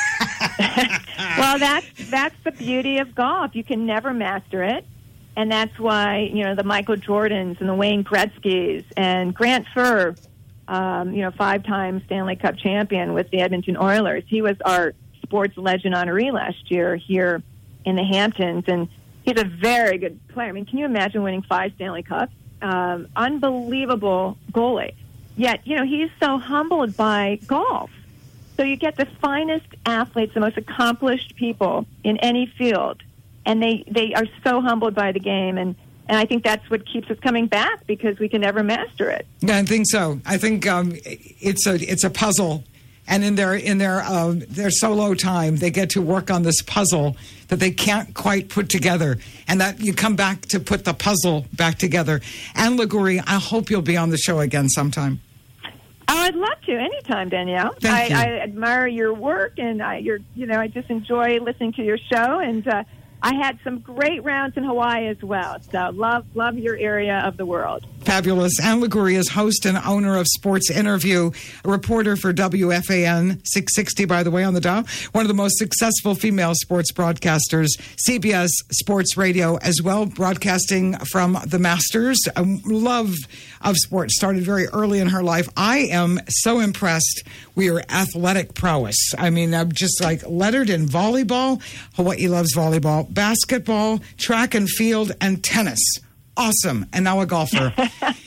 Well, that's that's the beauty of golf. You can never master it, and that's why, you know, the Michael Jordans and the Wayne Gretzkys and Grant Furr, um, you know, five-time Stanley Cup champion with the Edmonton Oilers. He was our sports legend honoree last year here in the Hamptons, and he's a very good player. I mean, can you imagine winning five Stanley Cups? Um, unbelievable goalie. Yet, you know, he's so humbled by golf. So you get the finest athletes, the most accomplished people in any field, and they, they are so humbled by the game, and, and I think that's what keeps us coming back because we can never master it. Yeah, I think so. I think um, it's a it's a puzzle. And in their in their uh, their solo time, they get to work on this puzzle that they can't quite put together, and that you come back to put the puzzle back together. Anne Liguori, I hope you'll be on the show again sometime. Oh, I'd love to anytime, Danielle. Thank I, you. I admire your work, and I, you're you know I just enjoy listening to your show, and uh, I had some great rounds in Hawaii as well. So love love your area of the world. Fabulous. Anne Liguori is host and owner of Sports Interview, a reporter for W F A N six sixty, by the way, on the dial. One of the most successful female sports broadcasters, C B S Sports Radio as well, broadcasting from the Masters. A love of sports started very early in her life. I am so impressed with your athletic prowess. I mean, I'm just like lettered in volleyball. Hawaii loves volleyball, basketball, track and field, and tennis. Awesome. And now a golfer.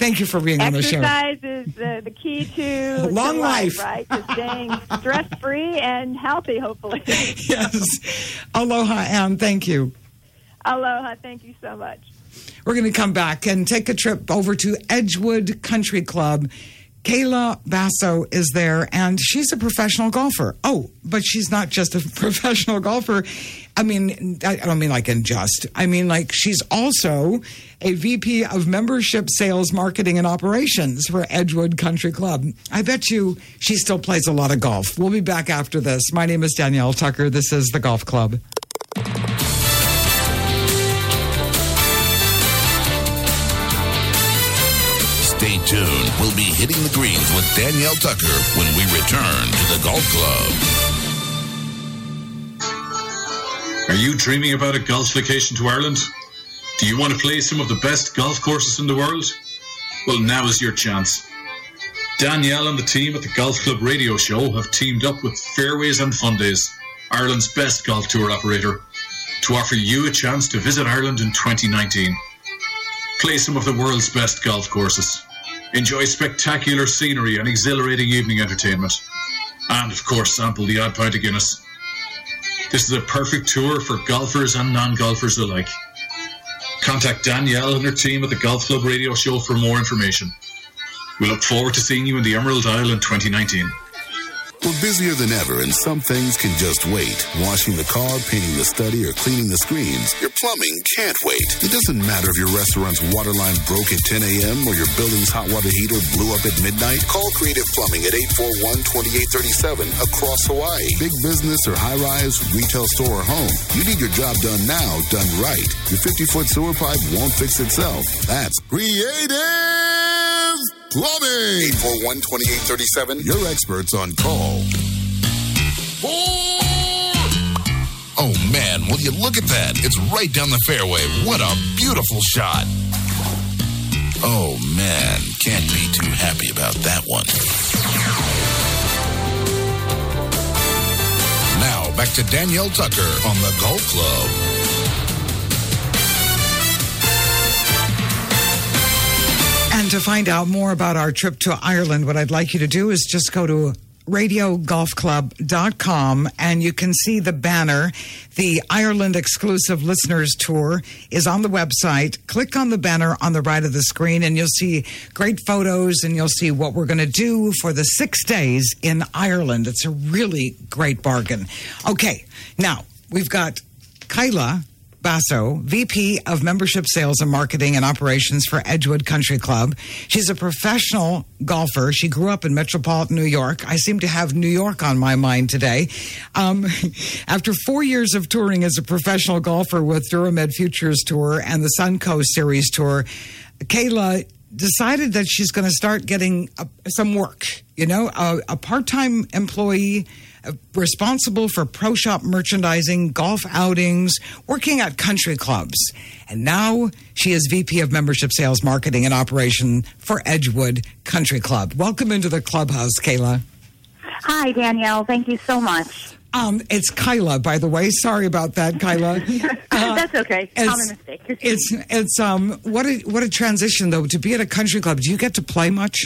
Thank you for being on the show. Exercise is the, the key to long to life, life, right? To staying stress-free and healthy, hopefully. Yes. Aloha, Ann. Thank you. Aloha. Thank you so much. We're going to come back and take a trip over to Edgewood Country Club. Kayla Basso is there, and she's a professional golfer. Oh, but she's not just a professional golfer. I mean, I don't mean like in just. I mean like she's also a V P of Membership Sales, Marketing, and Operations for Edgewood Country Club. I bet you she still plays a lot of golf. We'll be back after this. My name is Danielle Tucker. This is The Golf Club. Stay tuned. We'll be hitting the greens with Danielle Tucker when we return to the Golf Club. Are you dreaming about a golf vacation to Ireland? Do you want to play some of the best golf courses in the world? Well, now is your chance. Danielle and the team at the Golf Club Radio Show have teamed up with Fairways and Fun Days, Ireland's best golf tour operator, to offer you a chance to visit Ireland in twenty nineteen. Play some of the world's best golf courses. Enjoy spectacular scenery and exhilarating evening entertainment. And, of course, sample the odd pint of Guinness. This is a perfect tour for golfers and non-golfers alike. Contact Danielle and her team at the Golf Club Radio Show for more information. We look forward to seeing you in the Emerald Isle in twenty nineteen. We're busier than ever, and some things can just wait. Washing the car, painting the study, or cleaning the screens. Your plumbing can't wait. It doesn't matter if your restaurant's water line broke at ten a.m. or your building's hot water heater blew up at midnight. Call Creative Plumbing at eight four one, two eight three seven across Hawaii. Big business or high-rise, retail store or home. You need your job done now, done right. Your fifty-foot sewer pipe won't fix itself. That's Creative Plumbing. eight four one, two eight three seven. Your experts on call. Four. Oh, man, will you look at that? It's right down the fairway. What a beautiful shot. Oh, man, can't be too happy about that one. Now, back to Danielle Tucker on the Golf Club. And to find out more about our trip to Ireland, what I'd like you to do is just go to radio golf club dot com and you can see the banner. The Ireland Exclusive Listeners Tour is on the website. Click on the banner on the right of the screen and you'll see great photos and you'll see what we're going to do for the six days in Ireland. It's a really great bargain. Okay, now we've got Kayla Basso, V P of Membership Sales and Marketing and Operations for Edgewood Country Club. She's a professional golfer. She grew up in metropolitan New York. I seem to have New York on my mind today. Um, after four years of touring as a professional golfer with Duramed Futures Tour and the Suncoast Series Tour, Kayla decided that she's going to start getting a, some work, you know, a, a part-time employee uh, responsible for pro shop merchandising, golf outings, working at country clubs. And now she is V P of Membership Sales, Marketing, and Operation for Edgewood Country Club. Welcome into the clubhouse, Kayla. Hi, Danielle. Thank you so much. Um, it's Kyla, by the way. Sorry about that, Kyla. Uh, That's okay. It's, Common mistake. It's it's um what a what a transition though to be at a country club. Do you get to play much?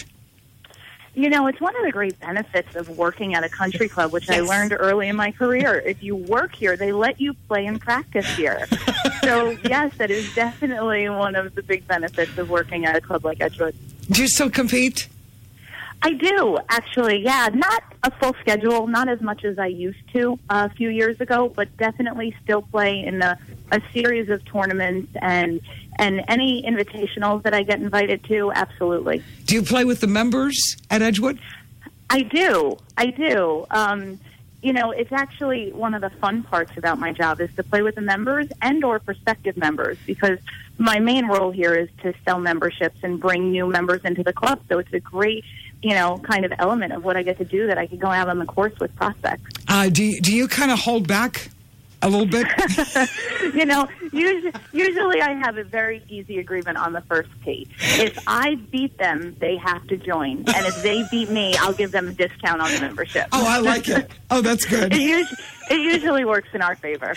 You know, it's one of the great benefits of working at a country club, which Yes. I learned early in my career. If you work here, they let you play and practice here. So, yes, that is definitely one of the big benefits of working at a club like Edgewood. Do you still compete? I do, actually, yeah. Not a full schedule, not as much as I used to a few years ago, but definitely still play in a, a series of tournaments and and any invitationals that I get invited to, absolutely. Do you play with the members at Edgewood? I do. I do. Um, you know, it's actually one of the fun parts about my job is to play with the members and or prospective members, because my main role here is to sell memberships and bring new members into the club. So it's a great, you know, kind of element of what I get to do that I can go out on the course with prospects. Uh, do you, do you kind of hold back a little bit? You know, usually, usually I have a very easy agreement on the first tee. If I beat them, they have to join. And if they beat me, I'll give them a discount on the membership. Oh, I like it. Oh, that's good. It usually, it usually works in our favor.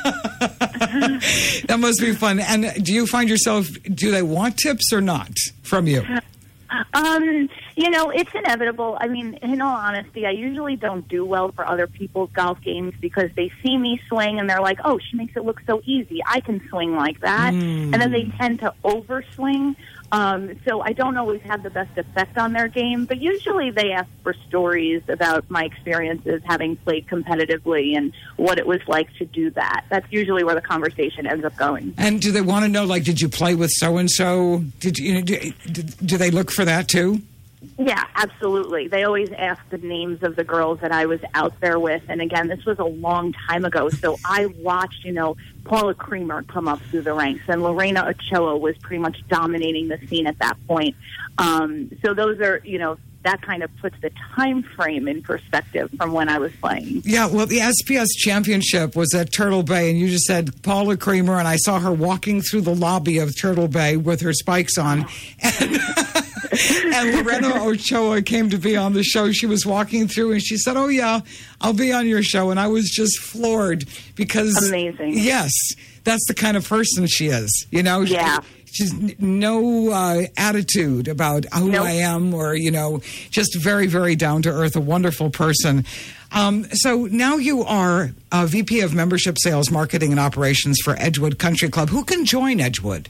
That must be fun. And do you find yourself, do they want tips or not from you? Um, you know, it's inevitable. I mean, in all honesty, I usually don't do well for other people's golf games because they see me swing and they're like, oh, she makes it look so easy. I can swing like that. Mm. And then they tend to overswing. Um, so I don't always have the best effect on their game, but usually they ask for stories about my experiences having played competitively and what it was like to do that. That's usually where the conversation ends up going. And do they want to know, like, did you play with so-and-so? Did you, you know, do, do they look for that too? Yeah, absolutely. They always ask the names of the girls that I was out there with. And again, this was a long time ago. So I watched, you know, Paula Creamer come up through the ranks, and Lorena Ochoa was pretty much dominating the scene at that point. Um, so those are, you know, that kind of puts the time frame in perspective from when I was playing. Yeah, well, the S P S Championship was at Turtle Bay, and you just said Paula Creamer, and I saw her walking through the lobby of Turtle Bay with her spikes on. And and Lorena Ochoa came to be on the show. She was walking through, and she said, oh, yeah, I'll be on your show. And I was just floored because... Amazing. Yes, that's the kind of person she is, you know? Yeah. She, she's no uh, attitude about who nope. I am or, you know, just very, very down to earth, a wonderful person. Um, so now you are a V P of Membership Sales, Marketing, and Operations for Edgewood Country Club. Who can join Edgewood?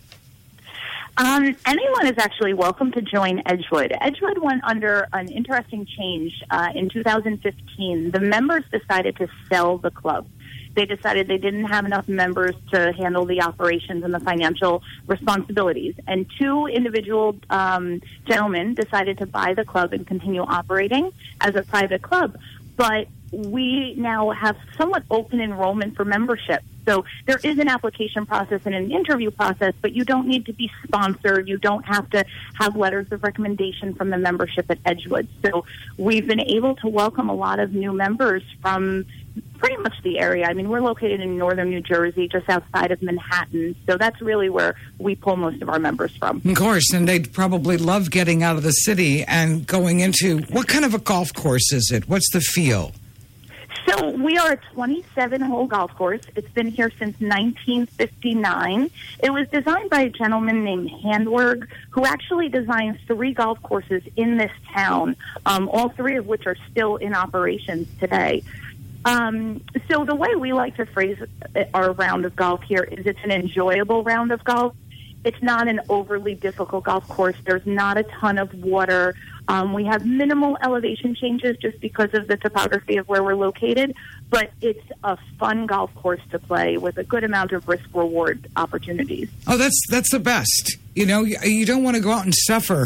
Um, anyone is actually welcome to join Edgewood. Edgewood went under an interesting change uh, in two thousand fifteen. The members decided to sell the club. They decided they didn't have enough members to handle the operations and the financial responsibilities. And two individual um, gentlemen decided to buy the club and continue operating as a private club. But we now have somewhat open enrollment for membership. So there is an application process and an interview process, but you don't need to be sponsored. You don't have to have letters of recommendation from the membership at Edgewood. So we've been able to welcome a lot of new members from pretty much the area. I mean, we're located in northern New Jersey, just outside of Manhattan. So that's really where we pull most of our members from. Of course, and they'd probably love getting out of the city and going into, what kind of a golf course is it? What's the feel? So we are a twenty-seven hole golf course. It's been here since nineteen fifty-nine. It was designed by a gentleman named Handwerg, who actually designed three golf courses in this town, um, all three of which are still in operations today. Um, so the way we like to phrase our round of golf here is it's an enjoyable round of golf. It's not an overly difficult golf course. There's not a ton of water. Um, we have minimal elevation changes just because of the topography of where we're located, but it's a fun golf course to play with a good amount of risk-reward opportunities. Oh, that's that's the best. You know, you, you don't want to go out and suffer.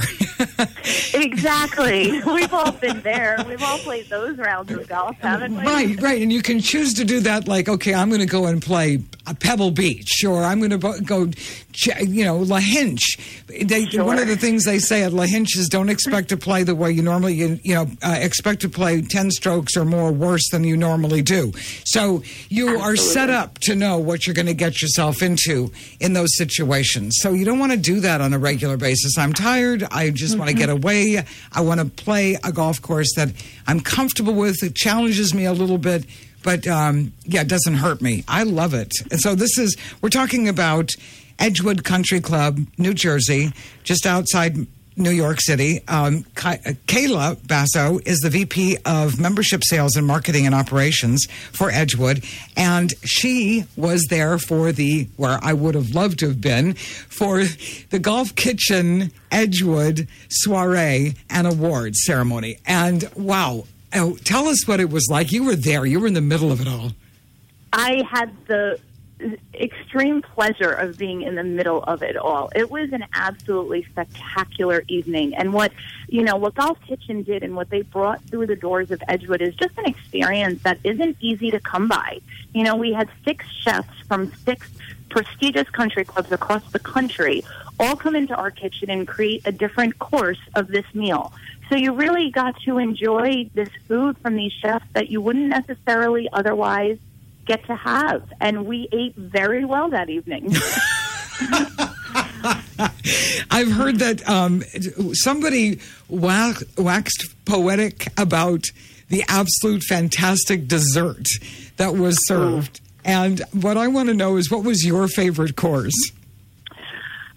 Exactly. We've all been there. We've all played those rounds of golf, haven't we? Right, right. And you can choose to do that like, okay, I'm going to go and play a Pebble Beach, or I'm going to go, you know, La Hinch. They, Sure. One of the things they say at La Hinch is don't expect to play the way you normally, you, you know, uh, expect to play ten strokes or more worse than you normally do. So you Absolutely. are set up to know what you're going to get yourself into in those situations. So you don't want to do that on a regular basis. I'm tired. I just mm-hmm. want to get away. I want to play a golf course that I'm comfortable with. It challenges me a little bit, but um, yeah, it doesn't hurt me. I love it. And so this is, we're talking about Edgewood Country Club, New Jersey, just outside New York City. Um, Kayla Basso is the V P of Membership Sales and Marketing and Operations for Edgewood, and she was there for the, where I would have loved to have been, for the Golf Kitchen Edgewood Soiree and Awards ceremony. And wow, oh, tell us what it was like. You were there. You were in the middle of it all. I had the extreme pleasure of being in the middle of it all. It was an absolutely spectacular evening. And what, you know, what Golf Kitchen did and what they brought through the doors of Edgewood is just an experience that isn't easy to come by. You know, we had six chefs from six prestigious country clubs across the country all come into our kitchen and create a different course of this meal. So you really got to enjoy this food from these chefs that you wouldn't necessarily otherwise get to have. And we ate very well that evening. I've heard that um, somebody wax, waxed poetic about the absolute fantastic dessert that was served. Ooh. And what I want to know is, what was your favorite course?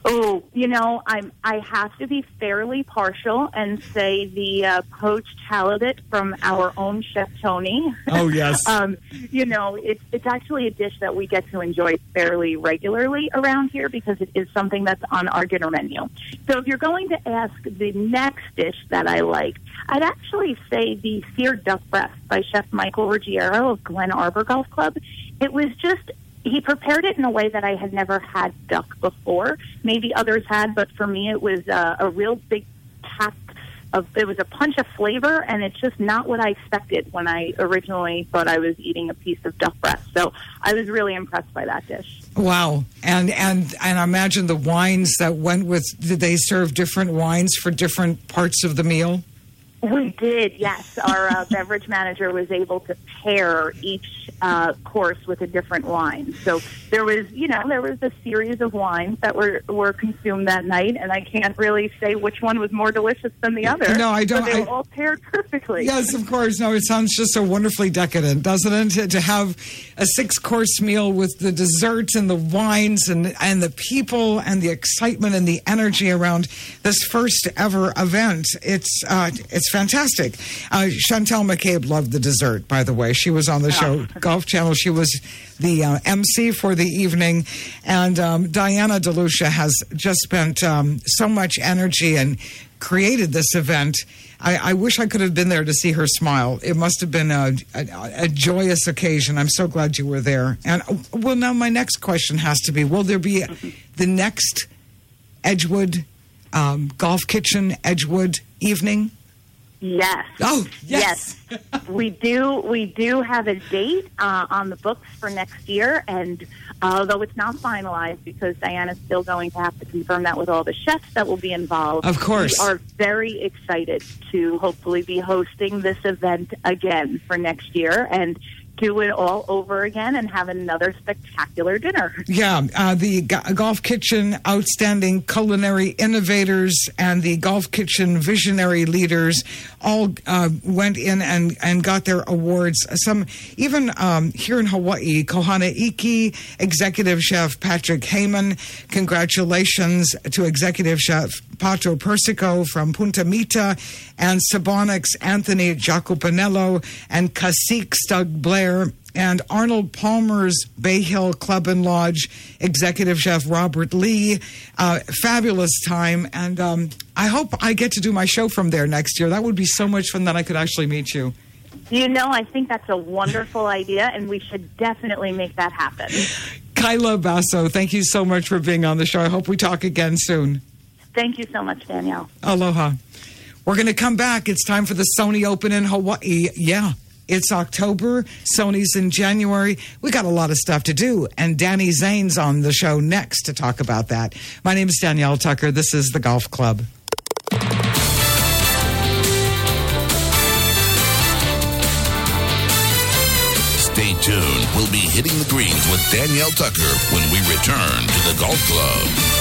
Oh, you know, I'm. I have to be fairly partial and say the uh, poached halibut from our own chef Tony. Oh yes. um, you know, it's it's actually a dish that we get to enjoy fairly regularly around here because it is something that's on our dinner menu. So if you're going to ask the next dish that I like, I'd actually say the seared duck breast by Chef Michael Ruggiero of Glen Arbor Golf Club. It was just. He prepared it in a way that I had never had duck before. Maybe others had, but for me it was uh, a real big pack of, it was a punch of flavor, and it's just not what I expected when I originally thought I was eating a piece of duck breast. So I was really impressed by that dish. Wow. And, and, and I imagine the wines that went with, did they serve different wines for different parts of the meal? We did, yes. Our uh, beverage manager was able to pair each uh, course with a different wine. So there was, you know, there was a series of wines that were, were consumed that night, and I can't really say which one was more delicious than the other. No, I don't. But they I, were all paired perfectly. Yes, of course. No, it sounds just so wonderfully decadent, doesn't it? To, to have a six-course meal with the desserts and the wines and and the people and the excitement and the energy around this first ever event. It's uh, it's fantastic. Uh, Chantel McCabe loved the dessert, by the way. She was on the show Golf Channel. She was the uh, M C for the evening. And um, Diana DeLucia has just spent um, so much energy and created this event. I, I wish I could have been there to see her smile. It must have been a, a, a joyous occasion. I'm so glad you were there. And, well, now my next question has to be, will there be the next Edgewood um, Golf Kitchen Edgewood evening? Yes. Oh, yes. Yes. we do. We do have a date uh, on the books for next year, and uh, although it's not finalized because Diana's still going to have to confirm that with all the chefs that will be involved. Of course. We are very excited to hopefully be hosting this event again for next year and do it all over again and have another spectacular dinner. Yeah, uh, the G- Golf Kitchen Outstanding Culinary Innovators and the Golf Kitchen Visionary Leaders all uh, went in and, and got their awards. Some, even um, here in Hawaii, Kohana Iki, Executive Chef Patrick Heyman. Congratulations to Executive Chef Pato Persico from Punta Mita, and Sabonics Anthony Jacopinello, and Cacique Stug Blair, and Arnold Palmer's Bay Hill Club and Lodge Executive Chef Robert Lee. Uh, fabulous time, and um, I hope I get to do my show from there next year. That would be so much fun that I could actually meet you. You know, I think that's a wonderful idea, and we should definitely make that happen. Kyla Basso, thank you so much for being on the show. I hope we talk again soon. Thank you so much, Danielle. Aloha. We're going to come back. It's time for the Sony Open in Hawaii. Yeah, it's October. Sony's in January. We got a lot of stuff to do. And Danny Zane's on the show next to talk about that. My name is Danielle Tucker. This is The Golf Club. Stay tuned. We'll be hitting the greens with Danielle Tucker when we return to The Golf Club.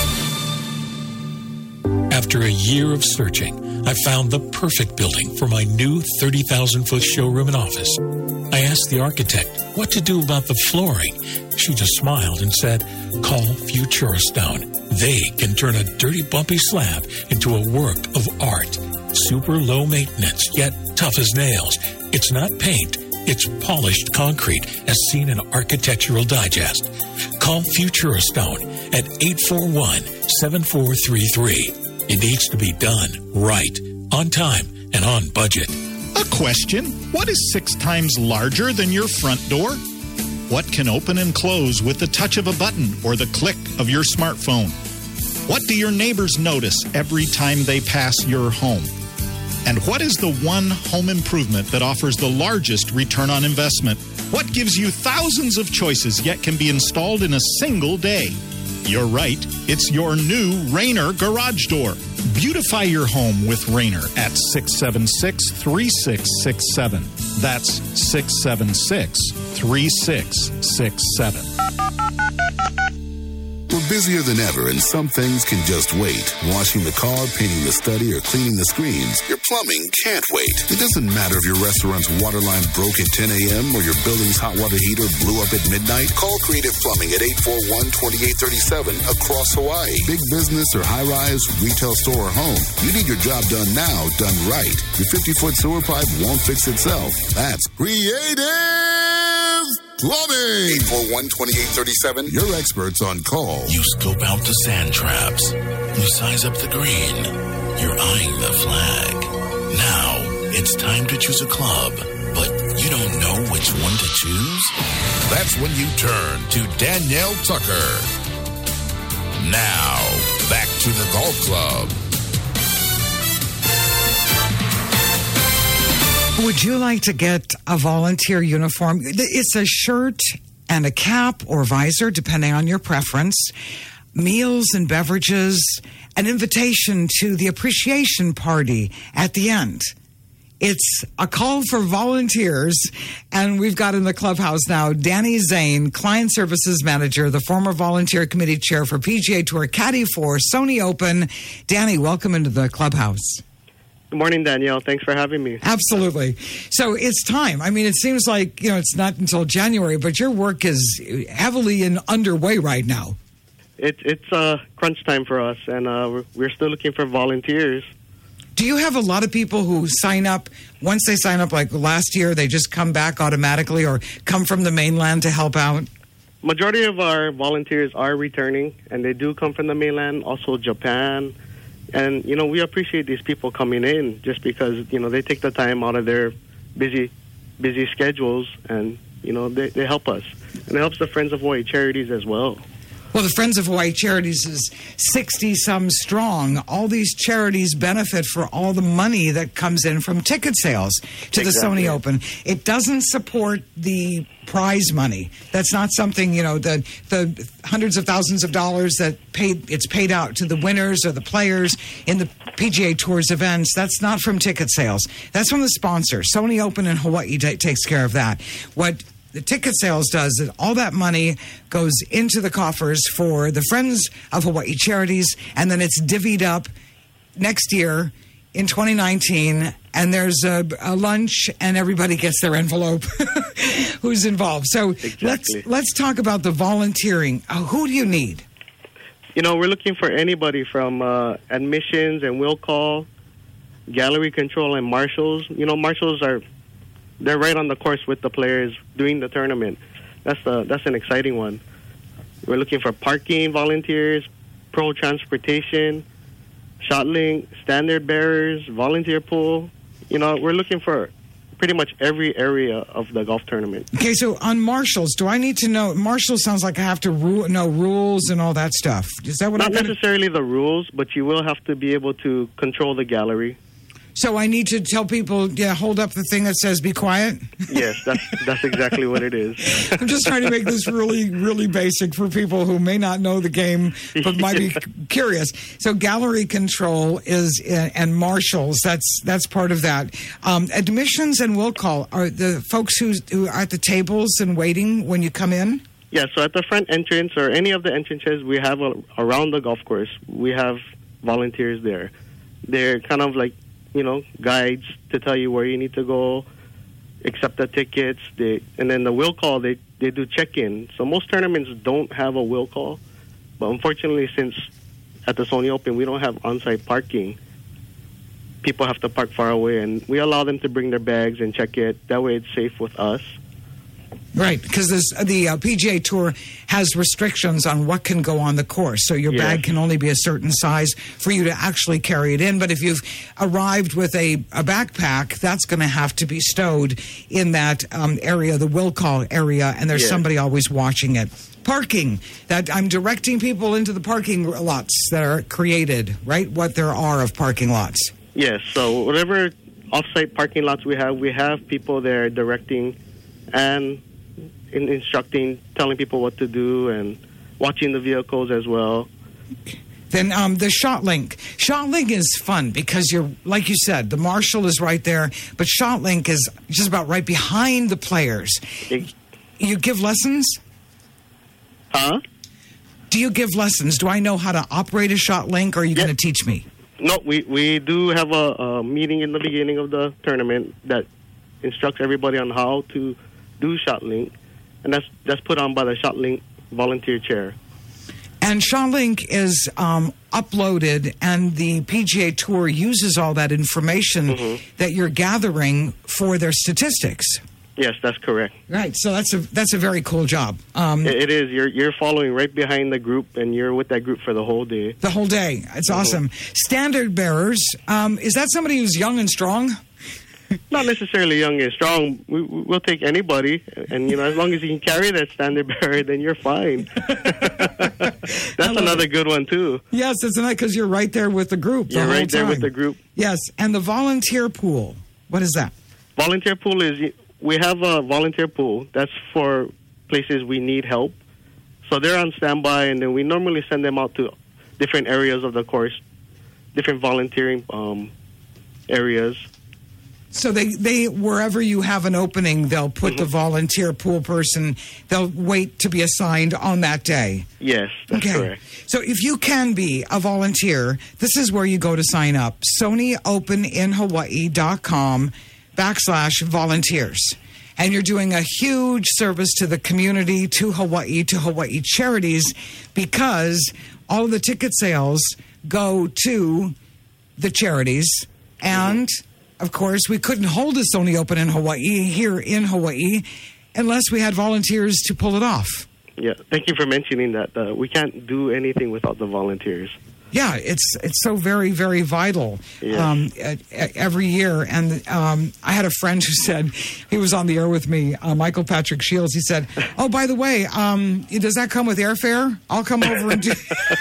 After a year of searching, I found the perfect building for my new thirty thousand foot showroom and office. I asked the architect what to do about the flooring. She just smiled and said, call Futura Stone. They can turn a dirty, bumpy slab into a work of art. Super low maintenance, yet tough as nails. It's not paint. It's polished concrete, as seen in Architectural Digest. Call Futura Stone at eight four one, seven four three three. It needs to be done right, on time, and on budget. A question. What is six times larger than your front door? What can open and close with the touch of a button or the click of your smartphone? What do your neighbors notice every time they pass your home? And what is the one home improvement that offers the largest return on investment? What gives you thousands of choices yet can be installed in a single day? You're right. It's your new Rainer garage door. Beautify your home with Rainer at six seven six, three six six seven. That's six seven six, three six six seven. We're busier than ever and some things can just wait. Washing the car, painting the study, or cleaning the screens, your plumbing can't wait. It doesn't matter if your restaurant's water line broke at ten a.m. or your building's hot water heater blew up at midnight. Call Creative Plumbing at eight four one, two eight three seven across Hawaii. Big business or high-rise, retail store or home, you need your job done now, done right. Your fifty-foot sewer pipe won't fix itself. That's Creative Plumbing. eight four one, two eight three seven. Your experts on call. You scope out the sand traps. You size up the green. You're eyeing the flag. Now, it's time to choose a club, but you don't know which one to choose? That's when you turn to Danielle Tucker. Now, back to the golf club. Would you like to get a volunteer uniform? It's a shirt and a cap or visor, depending on your preference, meals and beverages, an invitation to the appreciation party at the end. It's a call for volunteers, and we've got in the clubhouse now Danny Zane, Client Services Manager, the former Volunteer Committee Chair for P G A Tour Caddy for Sony Open. Danny, welcome into the clubhouse. Good morning, Danielle. Thanks for having me. Absolutely. So it's time. I mean, it seems like, you know, it's not until January, but your work is heavily in underway right now. It, it's uh, crunch time for us, and uh, we're, we're still looking for volunteers. Do you have a lot of people who sign up, once they sign up, like last year, they just come back automatically or come from the mainland to help out? Majority of our volunteers are returning, and they do come from the mainland, also Japan. And, you know, we appreciate these people coming in just because, you know, they take the time out of their busy busy schedules and, you know, they, they help us. And it helps the Friends of Hawaii Charities as well. Well, the Friends of Hawaii Charities is sixty-some strong. All these charities benefit for all the money that comes in from ticket sales to the Exactly. Sony Open. It doesn't support the prize money. That's not something, you know, the the hundreds of thousands of dollars that paid it's paid out to the winners or the players in the P G A Tour's events. That's not from ticket sales. That's from the sponsor. Sony Open in Hawaii t- takes care of that. What the ticket sales does is all that money goes into the coffers for the Friends of Hawaii Charities, and then it's divvied up next year in twenty nineteen, and there's a, a lunch, and everybody gets their envelope who's involved. So Exactly. let's let's talk about the volunteering. Uh, who do you need? You know, we're looking for anybody from uh, admissions and will call, gallery control, and marshals. You know, marshals are... They're right on the course with the players doing the tournament. That's the that's an exciting one. We're looking for parking volunteers, pro transportation, shot link, standard bearers, volunteer pool. You know, we're looking for pretty much every area of the golf tournament. Okay, so on marshals, do I need to know? Marshals sounds like I have to ru- know rules and all that stuff. Is that what Not I'm gonna- necessarily the rules, but you will have to be able to control the gallery. So I need to tell people, yeah, hold up the thing that says be quiet? Yes, that's that's exactly what it is. I'm just trying to make this really, really basic for people who may not know the game but might be curious. So gallery control is and marshals. That's that's part of that. Um, admissions and will call are the folks who who are at the tables and waiting when you come in. Yeah, so at the front entrance or any of the entrances we have a, around the golf course, we have volunteers there. They're kind of like, you know, guides to tell you where you need to go, accept the tickets. They, and then the will call, they, they do check-in. So most tournaments don't have a will call. But unfortunately, since at the Sony Open we don't have on-site parking, people have to park far away. And we allow them to bring their bags and check it. That way it's safe with us. Right, because the uh, P G A Tour has restrictions on what can go on the course. So your Yes. bag can only be a certain size for you to actually carry it in. But if you've arrived with a, a backpack, that's going to have to be stowed in that um, area, the will call area, and there's Yes. somebody always watching it. Parking, that I'm directing people into the parking lots that are created, right? What there are of parking lots. Yes, so whatever off-site parking lots we have, we have people there directing and in instructing, telling people what to do, and watching the vehicles as well. Then um, the shot link. Shot link is fun because you're, like you said, the marshal is right there, but shot link is just about right behind the players. It, You give lessons? huh? Do do you give lessons? Do I know how to operate a shot link, or are you Yeah. going to teach me? No, we, we do have a, a meeting in the beginning of the tournament that instructs everybody on how to do shot link, and that's that's put on by the shot link volunteer chair. And ShotLink is um, uploaded, and the P G A Tour uses all that information Mm-hmm. that you're gathering for their statistics. Yes, that's correct. Right. So that's a that's a very cool job. Um, It, it is. You're you're following right behind the group, and you're with that group for the whole day. the whole day. It's Mm-hmm. awesome. Standard bearers. Um, is that somebody who's young and strong? Not necessarily young and strong. We, we'll take anybody, and you know, as long as you can carry that standard bearer, then you're fine. That's another good one too. Yes, it's not because you're right there with the group. The You're whole right there with time. the group. Yes, and the volunteer pool. What is that? Volunteer pool is we have a volunteer pool that's for places we need help. So they're on standby, and then we normally send them out to different areas of the course, different volunteering um, areas. So they, they wherever you have an opening, they'll put Mm-hmm. the volunteer pool person. They'll wait to be assigned on that day. Yes, that's Okay. correct. So if you can be a volunteer, this is where you go to sign up. Sony Open in Hawaii dot com backslash volunteers. And you're doing a huge service to the community, to Hawaii, to Hawaii charities, because all of the ticket sales go to the charities. And, of course, we couldn't hold a Sony Open in Hawaii, here in Hawaii, unless we had volunteers to pull it off. Yeah, thank you for mentioning that. Uh, we can't do anything without the volunteers. Yeah, it's it's so very, very vital Yes. um, uh, every year. And um, I had a friend who said, he was on the air with me, uh, Michael Patrick Shields. He said, oh, by the way, um, does that come with airfare? I'll come over and do...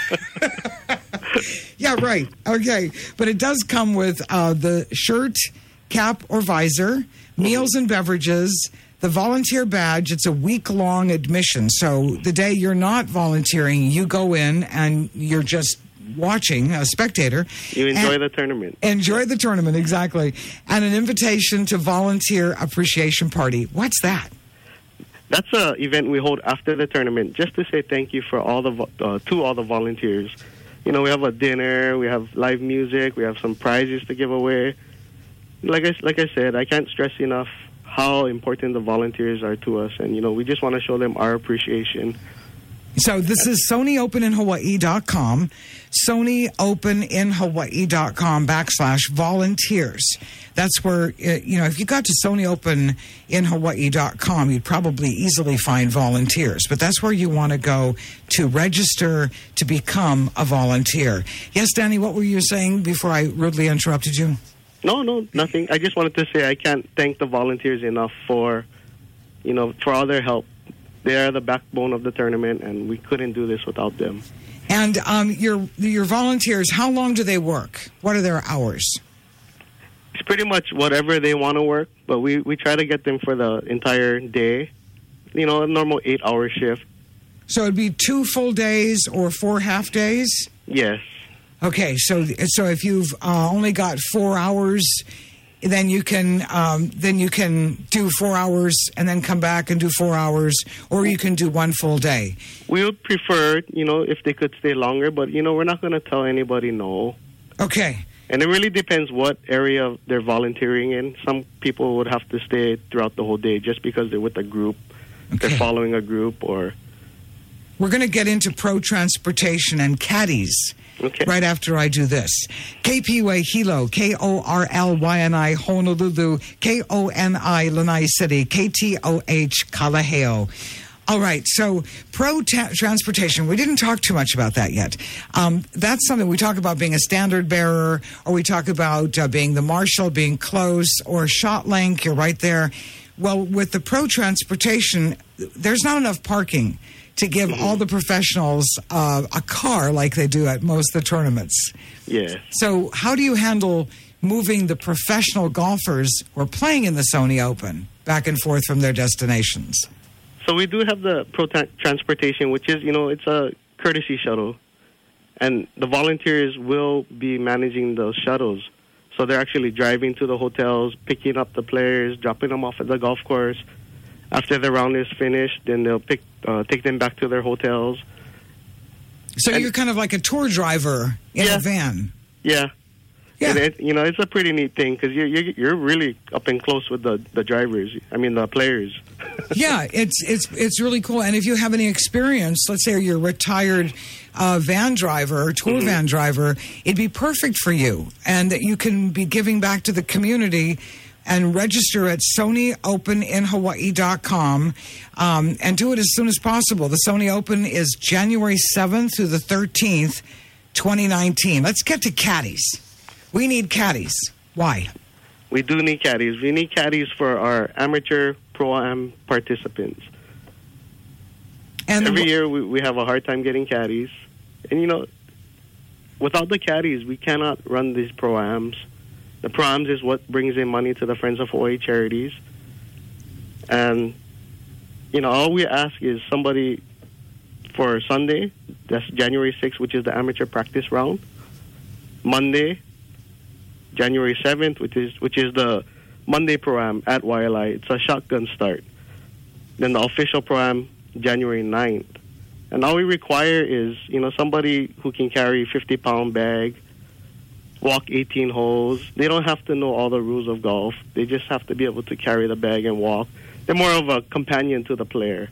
Yeah, right. Okay. But it does come with uh, the shirt, cap, or visor, meals and beverages, the volunteer badge. It's a week-long admission. So the day you're not volunteering, you go in and you're just watching, a spectator. You enjoy and the tournament. Enjoy the tournament, exactly. And an invitation to volunteer appreciation party. What's that? That's a event we hold after the tournament, just to say thank you for all the vo- uh, to all the volunteers. You know, we have a dinner, we have live music, we have some prizes to give away. Like I like I said, I can't stress enough how important the volunteers are to us, and you know, we just want to show them our appreciation. So this is Sony Open in Hawaii dot com, Sony Open in Hawaii dot com backslash volunteers. That's where, uh, you know, if you got to Sony Open in Hawaii dot com, you'd probably easily find volunteers. But that's where you want to go to register to become a volunteer. Yes, Danny, what were you saying before I rudely interrupted you? No, no, nothing. I just wanted to say I can't thank the volunteers enough for, you know, for all their help. They are the backbone of the tournament, and we couldn't do this without them. And um, your your volunteers, how long do they work? What are their hours? It's pretty much whatever they want to work, but we, we try to get them for the entire day. You know, a normal eight-hour shift. So it'd be two full days or four half days? Yes. Okay, so so if you've uh, only got four hours, then you can um, then you can do four hours and then come back and do four hours, or you can do one full day. We would prefer, you know, if they could stay longer, but, you know, we're not going to tell anybody no. Okay. And it really depends what area they're volunteering in. Some people would have to stay throughout the whole day just because they're with a group, Okay. they're following a group, or... We're going to get into pro transportation and caddies Okay. right after I do this. K P U A Hilo, K O R L Y N I Honolulu, K O N I Lanai City, K T O H Kalaheo. All right, so pro ta- transportation, we didn't talk too much about that yet. Um, that's something we talk about being a standard bearer, or we talk about uh, being the marshal, being close, or shot link, you're right there. Well, with the pro transportation, there's not enough parking to give all the professionals uh, a car like they do at most of the tournaments. Yeah. So how do you handle moving the professional golfers who are playing in the Sony Open back and forth from their destinations? So we do have the pro ta- transportation, which is, you know, it's a courtesy shuttle. And the volunteers will be managing those shuttles. So they're actually driving to the hotels, picking up the players, dropping them off at the golf course. After the round is finished, then they'll pick, uh, take them back to their hotels. So and, you're kind of like a tour driver in yeah, a van. Yeah. Yeah. And it, you know, it's a pretty neat thing because you're, you're you're really up and close with the, the drivers. I mean, the players. Yeah, it's it's it's really cool. And if you have any experience, let's say you're a retired uh, van driver, tour mm-hmm. van driver, it'd be perfect for you, and that you can be giving back to the community. And register at Sony Open in Hawaii dot com um, and do it as soon as possible. The Sony Open is January seventh through the thirteenth, twenty nineteen. Let's get to caddies. We need caddies. Why? We do need caddies. We need caddies for our amateur Pro-Am participants. And Every the, year we, we have a hard time getting caddies. And, you know, without the caddies, we cannot run these Pro-Ams. The Pro-Ams is what brings in money to the Friends of Hawaii charities. And, you know, all we ask is somebody for Sunday, that's January sixth, which is the amateur practice round. Monday, January seventh, which is which is the Monday Pro-Am at Y L I. It's a shotgun start. Then the official Pro-Am, January ninth. And all we require is, you know, somebody who can carry fifty-pound bag, walk eighteen holes. They don't have to know all the rules of golf. They just have to be able to carry the bag and walk. They're more of a companion to the player.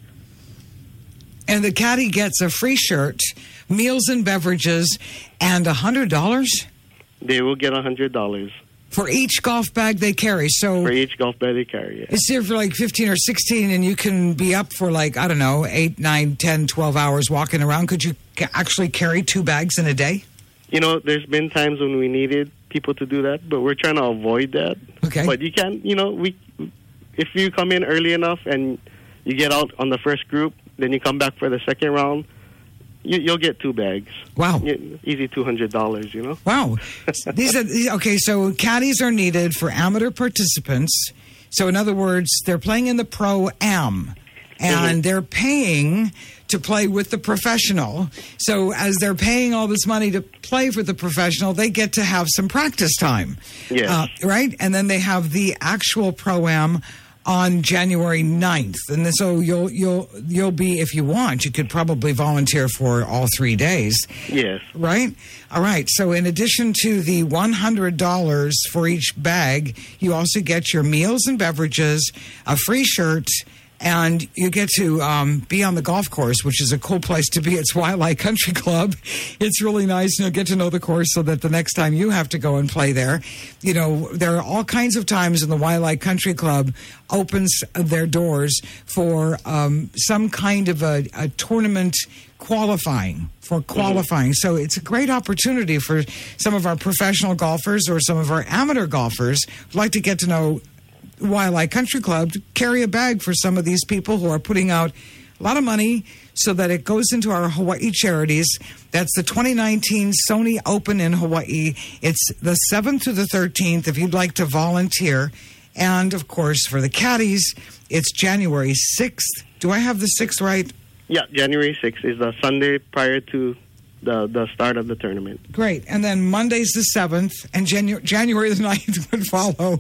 And the caddy gets a free shirt, meals and beverages, and one hundred dollars? They will get one hundred dollars. For each golf bag they carry. So For each golf bag they carry, yeah. It's there for like fifteen or sixteen, and you can be up for like, I don't know, eight, nine, ten, twelve hours walking around. Could you ca- actually carry two bags in a day? You know, there's been times when we needed people to do that, but we're trying to avoid that. Okay. But you can, you know, we if you come in early enough and you get out on the first group, then you come back for the second round, you, you'll get two bags. Wow. Easy two hundred dollars, you know? Wow. These are, these, okay, so caddies are needed for amateur participants. So in other words, they're playing in the Pro-Am, and mm-hmm. they're paying to play with the professional. So as they're paying all this money to play for the professional, they get to have some practice time. Yes. Uh, right? And then they have the actual Pro-Am on January ninth. And so you'll you'll you'll be, if you want, you could probably volunteer for all three days. Yes. Right? All right. So in addition to the one hundred dollars for each bag, you also get your meals and beverages, a free shirt, and you get to um, be on the golf course, which is a cool place to be. It's Waialae Country Club. It's really nice. You know, get to know the course so that the next time you have to go and play there, you know, there are all kinds of times in the Waialae Country Club opens their doors for um, some kind of a, a tournament qualifying, for qualifying. Mm-hmm. So it's a great opportunity for some of our professional golfers or some of our amateur golfers who'd like to get to know Waialae Country Club to carry a bag for some of these people who are putting out a lot of money so that it goes into our Hawaii charities. That's the twenty nineteen Sony Open in Hawaii. It's the seventh to the thirteenth if you'd like to volunteer. And, of course, for the caddies, it's January sixth. Do I have the sixth right? Yeah, January sixth is the Sunday prior to the the start of the tournament. Great. And then Monday's the seventh, and Janu- January the ninth would follow.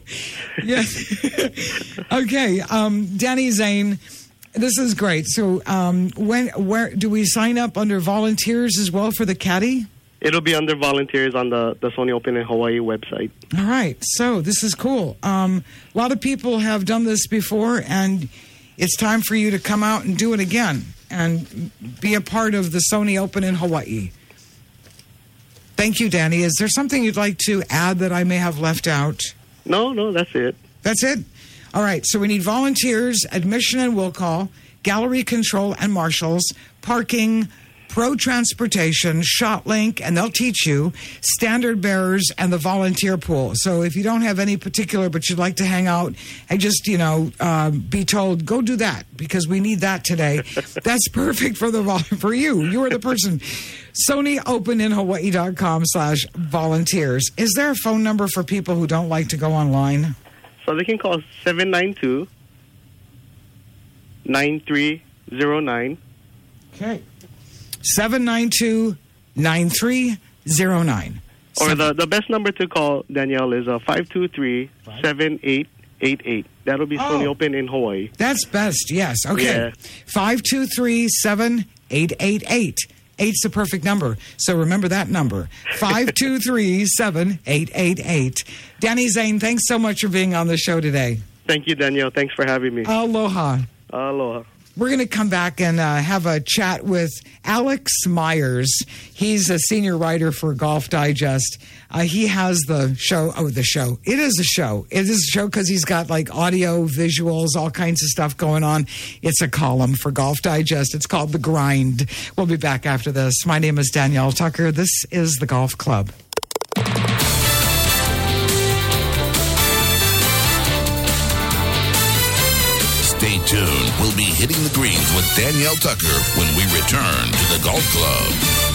Yes. Okay. Um, Danny Zane, this is great. So um, when where do we sign up under volunteers as well for the caddy? It'll be under volunteers on the, the Sony Open in Hawaii website. All right. So this is cool. Um, a lot of people have done this before, and it's time for you to come out and do it again and be a part of the Sony Open in Hawaii. Thank you, Danny. Is there something you'd like to add that I may have left out? No, no, that's it. That's it? All right. So we need volunteers, admission and will call, gallery control and marshals, parking, pro transportation, shot link, and they'll teach you standard bearers and the volunteer pool. So if you don't have any particular, but you'd like to hang out and just, you know, uh, be told, go do that because we need that today. That's perfect for the for you. You are the person. Sony Open in Hawaii dot com slash volunteers. Is there a phone number for people who don't like to go online? So they can call seven nine two, nine three zero nine. Okay. seven nine two, nine three zero nine. Or the, the best number to call, Danielle, is uh, five two three, seven eight eight eight. That'll be Sony oh, Open in Hawaii. That's best, yes. Okay. Yeah. five two three, seven eight eight eight. Eight's the perfect number. So remember that number, five two three, seven eight eight eight. Danny Zane, thanks so much for being on the show today. Thank you, Danielle. Thanks for having me. Aloha. Aloha. We're going to come back and uh, have a chat with Alex Myers. He's a senior writer for Golf Digest. Uh, he has the show. Oh, the show. It is a show. It is a show because he's got like audio, visuals, all kinds of stuff going on. It's a column for Golf Digest. It's called The Grind. We'll be back after this. My name is Danielle Tucker. This is The Golf Club. Stay tuned. We'll be hitting the greens with Danielle Tucker when we return to the Golf Club.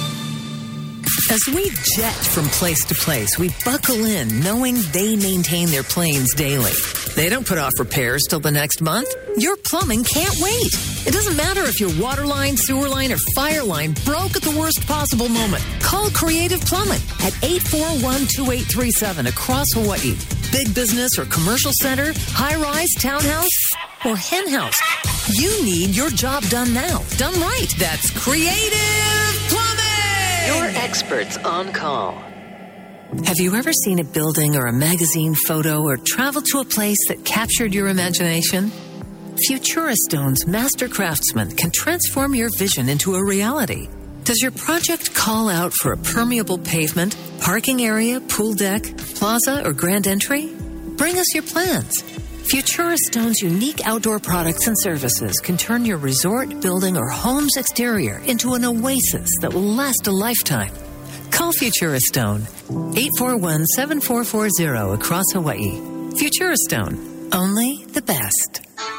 As we jet from place to place, we buckle in knowing they maintain their planes daily. They don't put off repairs till the next month. Your plumbing can't wait. It doesn't matter if your water line, sewer line, or fire line broke at the worst possible moment. Call Creative Plumbing at eight four one, two eight three seven across Hawaii. Big business or commercial center, high-rise, townhouse, or hen house. You need your job done now. Done right. That's Creative Plumbing. Your experts on call. Have you ever seen a building or a magazine photo or traveled to a place that captured your imagination? Futura Stone's master craftsmen can transform your vision into a reality. Does your project call out for a permeable pavement, parking area, pool deck, plaza, or grand entry? Bring us your plans. Futura Stone's unique outdoor products and services can turn your resort, building, or home's exterior into an oasis that will last a lifetime. Call Futura Stone, eight four one, seven four four zero across Hawaii. Futura Stone, only the best.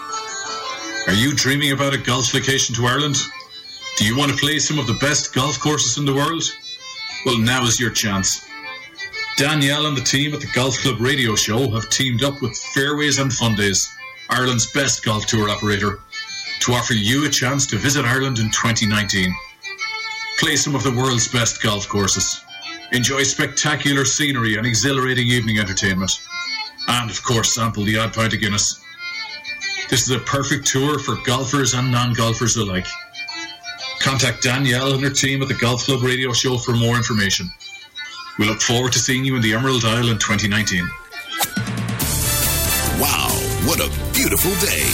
Are you dreaming about a golf vacation to Ireland? Do you want to play some of the best golf courses in the world? Well, now is your chance. Danielle and the team at the Golf Club Radio Show have teamed up with Fairways and Fun Days, Ireland's best golf tour operator, to offer you a chance to visit Ireland in twenty nineteen. Play some of the world's best golf courses. Enjoy spectacular scenery and exhilarating evening entertainment. And, of course, sample the odd pint of Guinness. This is a perfect tour for golfers and non-golfers alike. Contact Danielle and her team at the Golf Club Radio Show for more information. We look forward to seeing you in the Emerald Isle in twenty nineteen. Wow, what a beautiful day.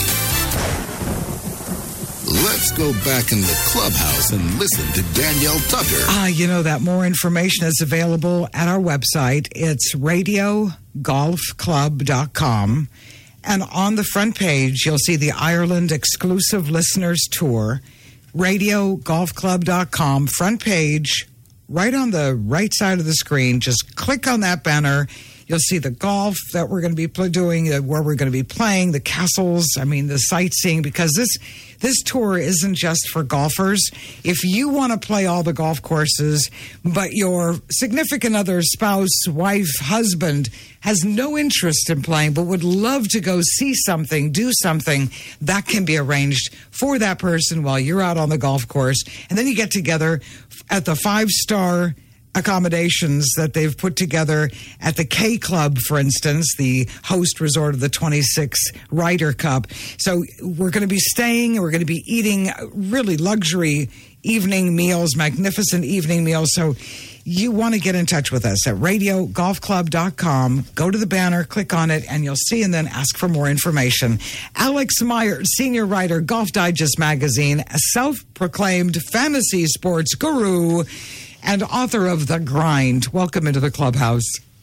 Let's go back in the clubhouse and listen to Danielle Tucker. Ah, you know that more information is available at our website. It's radio golf club dot com. And on the front page, you'll see the Ireland Exclusive Listeners Tour. radio golf club dot com, front page. Right on the right side of the screen, just click on that banner. You'll see the golf that we're going to be doing, uh, where we're going to be playing, the castles, I mean, the sightseeing, because this this tour isn't just for golfers. If you want to play all the golf courses, but your significant other, spouse, wife, husband has no interest in playing, but would love to go see something, do something, that can be arranged for that person while you're out on the golf course. And then you get together at the five-star accommodations that they've put together at the K Club, for instance, the host resort of the twenty-six Ryder Cup. So we're going to be staying, we're going to be eating really luxury evening meals, magnificent evening meals. So you want to get in touch with us at radio golf club dot com. Go to the banner, click on it, and you'll see, and then ask for more information. Alex Myers, senior writer, Golf Digest magazine, a self-proclaimed fantasy sports guru, and author of The Grind. Welcome into the clubhouse.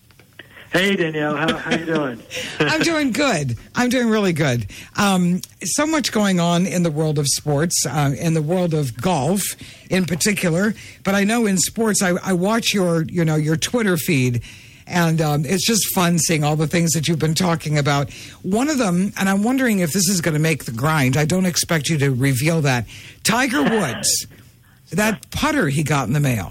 Hey, Danielle. How, how you doing? I'm doing good. I'm doing really good. Um, so much going on in the world of sports, uh, in the world of golf in particular. But I know in sports, I, I watch your, you know, your Twitter feed, and um, it's just fun seeing all the things that you've been talking about. One of them, and I'm wondering if this is going to make the grind. I don't expect you to reveal that. Tiger Woods, that putter he got in the mail.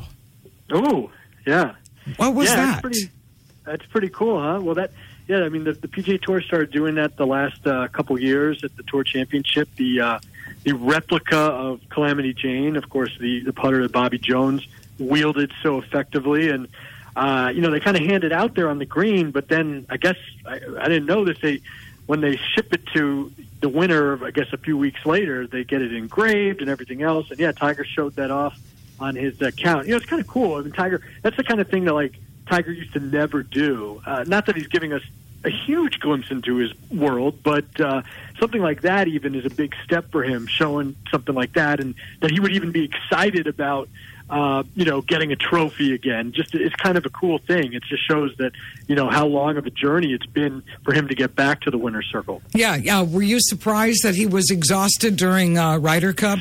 Oh, yeah. What was yeah, that? That's pretty, that's pretty cool, huh? Well, that, yeah, I mean, the, the P G A Tour started doing that the last uh, couple years at the Tour Championship. The uh, the replica of Calamity Jane, of course, the, the putter that Bobby Jones wielded so effectively. And, uh, you know, they kind of hand it out there on the green, but then I guess, I, I didn't know this, they when they ship it to the winner, I guess a few weeks later, they get it engraved and everything else. And, yeah, Tiger showed that off on his account. You know, it's kind of cool. I mean, Tiger, that's the kind of thing that, like, Tiger used to never do. Uh, not that he's giving us a huge glimpse into his world, but uh, something like that even is a big step for him, showing something like that, and that he would even be excited about, uh, you know, getting a trophy again. Just it's kind of a cool thing. It just shows that, you know, how long of a journey it's been for him to get back to the winner's circle. Yeah, yeah. Were you surprised that he was exhausted during uh, Ryder Cup?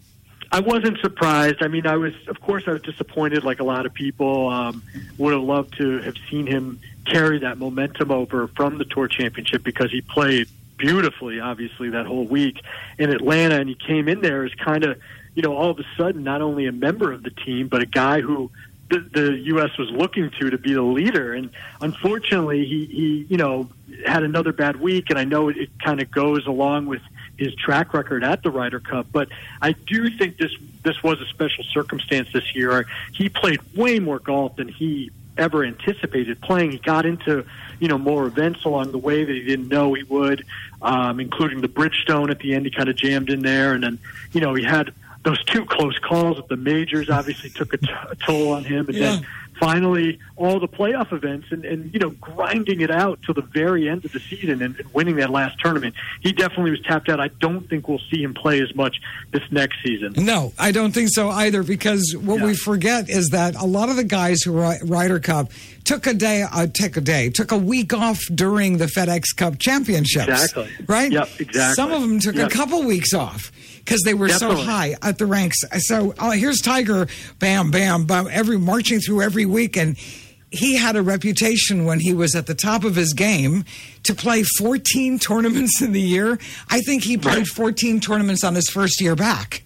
I wasn't surprised. I mean, I was, of course, I was disappointed like a lot of people. Um, would have loved to have seen him carry that momentum over from the Tour Championship, because he played beautifully, obviously, that whole week in Atlanta, and he came in there as kind of, you know, all of a sudden not only a member of the team, but a guy who the, the U S was looking to to be the leader. And unfortunately, he, he you know, had another bad week, and I know it, it kind of goes along with his track record at the Ryder Cup, but I do think this this was a special circumstance this year. He played way more golf than he ever anticipated playing. He got into, you know, more events along the way that he didn't know he would, um, including the Bridgestone at the end. He kind of jammed in there, and then, you know, he had those two close calls at the majors, obviously took a, t- a toll on him, and Yeah. then finally all the playoff events and, and, you know, grinding it out till the very end of the season and, and winning that last tournament. He definitely was tapped out. I don't think we'll see him play as much this next season. No, I don't think so either, because what Yeah. we forget is that a lot of the guys who are Ryder Cup took a day, uh, took a day, took a week off during the FedEx Cup Championships. Exactly. Right? Yep, exactly. Some of them took Yep. a couple weeks off because they were Definitely. so high at the ranks. So uh, here's Tiger, bam, bam, bam, every marching through every week, and he had a reputation when he was at the top of his game to play fourteen tournaments in the year. I think he played Right. fourteen tournaments on his first year back.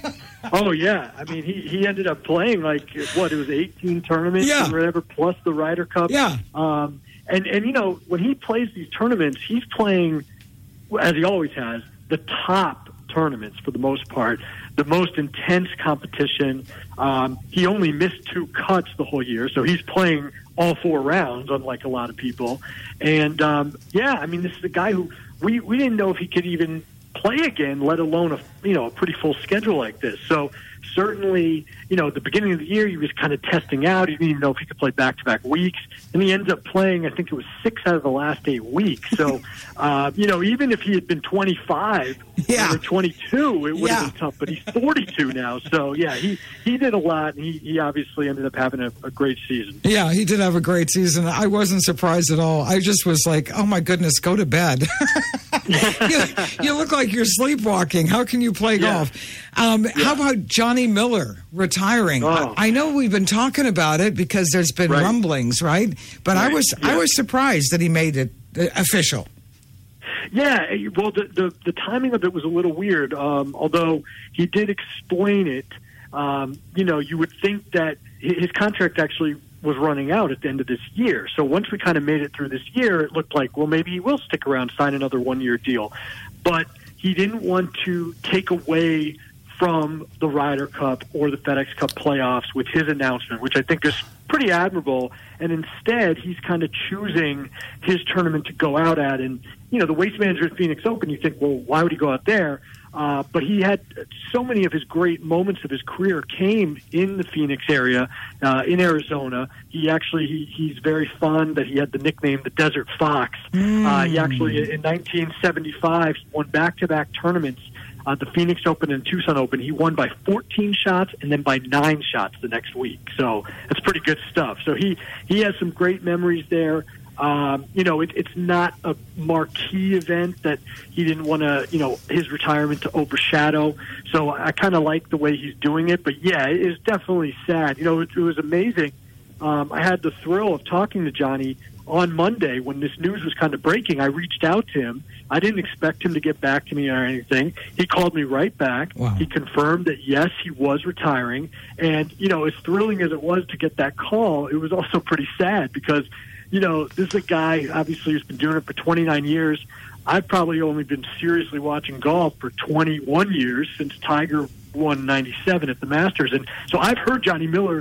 Oh, yeah. I mean, he, he ended up playing, like, what, it was eighteen tournaments Yeah. or whatever, plus the Ryder Cup. Yeah. Um, and, and, you know, when he plays these tournaments, he's playing, as he always has, the top tournaments for the most part, the most intense competition. Um, he only missed two cuts the whole year, so he's playing all four rounds, unlike a lot of people. And, um, yeah, I mean, this is a guy who we, we didn't know if he could even play again, let alone a you know a pretty full schedule like this. So certainly, you know, at the beginning of the year, he was kind of testing out. He didn't even know if he could play back-to-back weeks. And he ends up playing, I think it was six out of the last eight weeks. So, uh, you know, even if he had been twenty-five Yeah. or twenty-two, it would Yeah. have been tough. But he's forty-two now. So, yeah, he, he did a lot. And he, he obviously ended up having a, a great season. Yeah, he did have a great season. I wasn't surprised at all. I just was like, oh my goodness, go to bed. you, you look like you're sleepwalking. How can you play Yeah. golf? Um, How about Johnny Miller retiring? Oh. I, I know we've been talking about it because there's been Right. rumblings, right? But I Right, was I yeah. was surprised that he made it uh, official. Yeah, well, the, the the timing of it was a little weird. Um, although he did explain it, um, you know, you would think that hi- his contract actually was running out at the end of this year. So once we kind of made it through this year, it looked like, well, maybe he will stick around, sign another one-year deal. But he didn't want to take away from the Ryder Cup or the FedEx Cup playoffs with his announcement, which I think is pretty admirable. And instead, he's kind of choosing his tournament to go out at. And, you know, the Waste Management Phoenix Open, you think, well, why would he go out there? Uh, but he had so many of his great moments of his career came in the Phoenix area, uh, in Arizona. He actually, he, he's very fond that he had the nickname the Desert Fox. Uh, he actually, in nineteen seventy-five, he won back-to-back tournaments. Uh, the Phoenix Open and Tucson Open, he won by fourteen shots and then by nine shots the next week. So that's pretty good stuff. So he, he has some great memories there. Um, you know, it, it's not a marquee event that he didn't want to, you know, his retirement to overshadow. So I kind of like the way he's doing it. But, yeah, it is definitely sad. You know, it, it was amazing. Um, I had the thrill of talking to Johnny on Monday when this news was kind of breaking. I reached out to him. I didn't expect him to get back to me or anything. He called me right back. Wow. He confirmed that, yes, he was retiring. And, you know, as thrilling as it was to get that call, it was also pretty sad because, you know, this is a guy, obviously, who's been doing it for twenty-nine years. I've probably only been seriously watching golf for twenty-one years since Tiger won ninety-seven at the Masters. And so I've heard Johnny Miller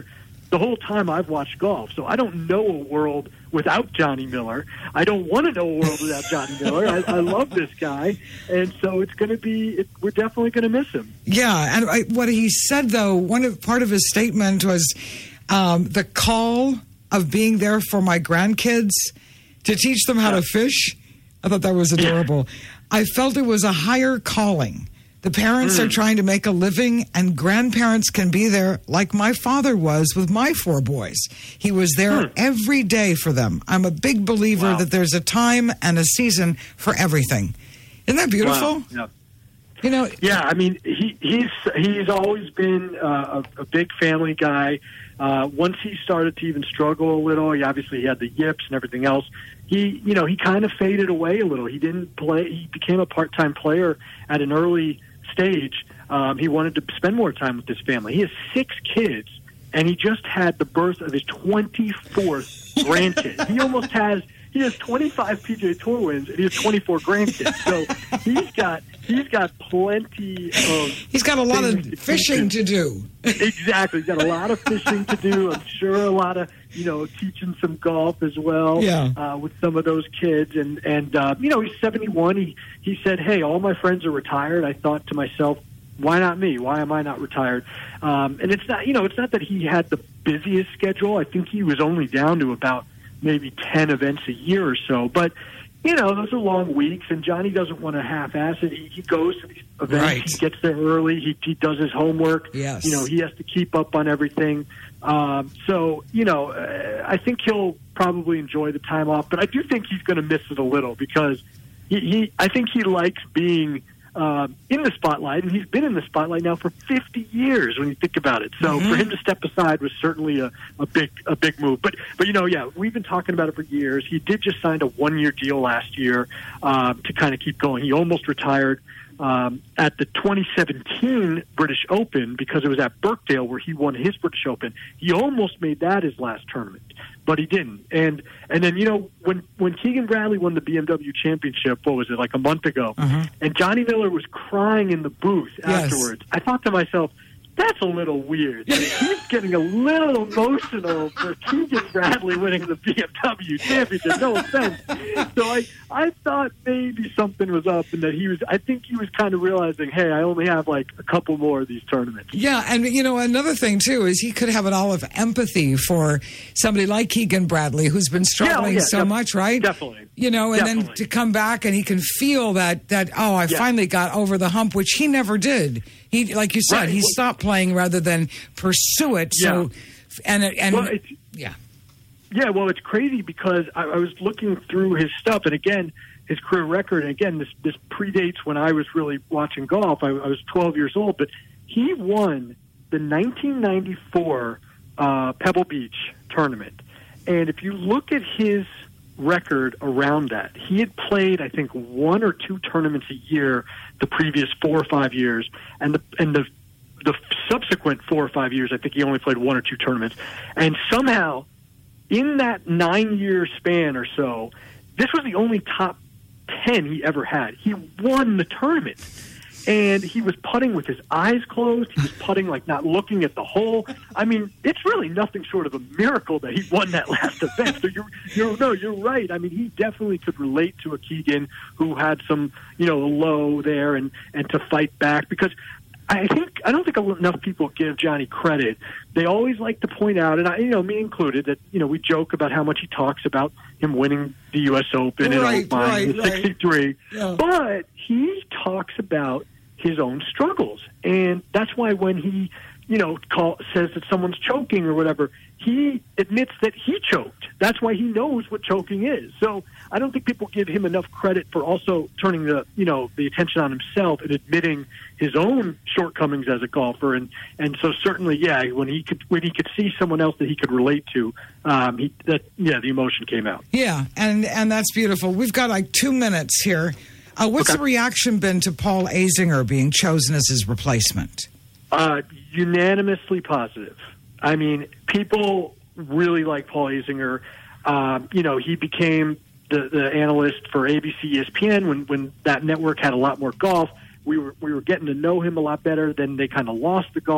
the whole time I've watched golf. So I don't know a world without Johnny Miller. I don't want to know a world without Johnny Miller. I, I love this guy, and so it's going to be. It, we're definitely going to miss him. Yeah, and I, what he said though, one of part of his statement was um, the call of being there for my grandkids to teach them how to fish. I thought that was adorable. I felt it was a higher calling. The parents mm. are trying to make a living, and grandparents can be there like my father was with my four boys. He was there mm. every day for them. I'm a big believer wow. that there's a time and a season for everything. Isn't that beautiful? Wow. Yeah. You know, yeah. I mean, he, he's he's always been uh, a, a big family guy. Uh, once he started to even struggle a little, he obviously he had the yips and everything else. He, you know, he kind of faded away a little. He didn't play. He became a part-time player at an early stage. Um, he wanted to spend more time with his family. He has six kids, and he just had the birth of his twenty-fourth grandkid. He almost has. He has twenty-five P G A Tour wins, and he has twenty-four grandkids. So he's got he's got plenty of. He's got a lot of fishing to do. Exactly, he's got a lot of fishing to do. I'm sure a lot of you know teaching some golf as well. Yeah. Uh, with some of those kids, and and uh, you know he's seventy-one. He he said, "Hey, all my friends are retired." I thought to myself, why not me? Why am I not retired? Um, and it's not you know it's not that he had the busiest schedule. I think he was only down to about maybe ten events a year or so. But, you know, those are long weeks, and Johnny doesn't want to half-ass it. He, he goes to these events. Right. He gets there early. He, he does his homework. Yes. You know, he has to keep up on everything. Um, so, you know, uh, I think he'll probably enjoy the time off. But I do think he's going to miss it a little because he, he I think he likes being Uh, in the spotlight, and he's been in the spotlight now for fifty years when you think about it. So mm-hmm. for him to step aside was certainly a, a big a big move. But but you know, yeah, we've been talking about it for years. He did just sign a one year deal last year uh, to kind of keep going. He almost retired um, at the twenty seventeen British Open because it was at Birkdale where he won his British Open. He almost made that his last tournament, but he didn't. And and then, you know, when, when Keegan Bradley won the B M W championship, what was it, like a month ago, uh-huh. and Johnny Miller was crying in the booth yes. afterwards, I thought to myself, that's a little weird. He's getting a little emotional for Keegan Bradley winning the B M W championship. No offense. So I, I thought maybe something was up, and that he was. I think he was kind of realizing, hey, I only have like a couple more of these tournaments. Yeah, and you know another thing too is he could have an all of empathy for somebody like Keegan Bradley who's been struggling yeah, yeah, so def- much, right? Definitely. You know, and definitely. then to come back and he can feel that that oh, I yeah. finally got over the hump, which he never did. He, like you said, right. he stopped playing rather than pursue it. So, yeah. and and well, it's, yeah, yeah. Well, it's crazy because I, I was looking through his stuff, and again, his career record. And again, this this predates when I was really watching golf. I, I was twelve years old, but he won the nineteen ninety-four uh, Pebble Beach tournament. And if you look at his record around that, he had played, I think, one or two tournaments a year the previous four or five years, and the and the the subsequent four or five years, I think he only played one or two tournaments. And somehow, in that nine-year span or so, this was the only top ten he ever had. He won the tournament. And he was putting with his eyes closed. He was putting like not looking at the hole. I mean, it's really nothing short of a miracle that he won that last event. So you're, you're no, you're right. I mean, he definitely could relate to a Keegan who had some, you know, low there and and to fight back because. I think I don't think enough people give Johnny credit. They always like to point out, and I, you know, me included, that you know we joke about how much he talks about him winning the U S Open right, in oh nine, right, in sixty-three, right. Yeah. but he talks about his own struggles, and that's why when he, you know, call, says that someone's choking or whatever, he admits that he choked. That's why he knows what choking is. So I don't think people give him enough credit for also turning the, you know, the attention on himself and admitting his own shortcomings as a golfer. And, and so certainly, yeah, when he could when he could see someone else that he could relate to, um, he that yeah, the emotion came out. Yeah, and and that's beautiful. We've got like two minutes here. Uh, what's okay. the reaction been to Paul Azinger being chosen as his replacement? Uh, unanimously positive. I mean, people really like Paul Azinger. Um, you know, he became the, the analyst for A B C E S P N when, when that network had a lot more golf. We were we were getting to know him a lot better. Then they kind of lost the golf.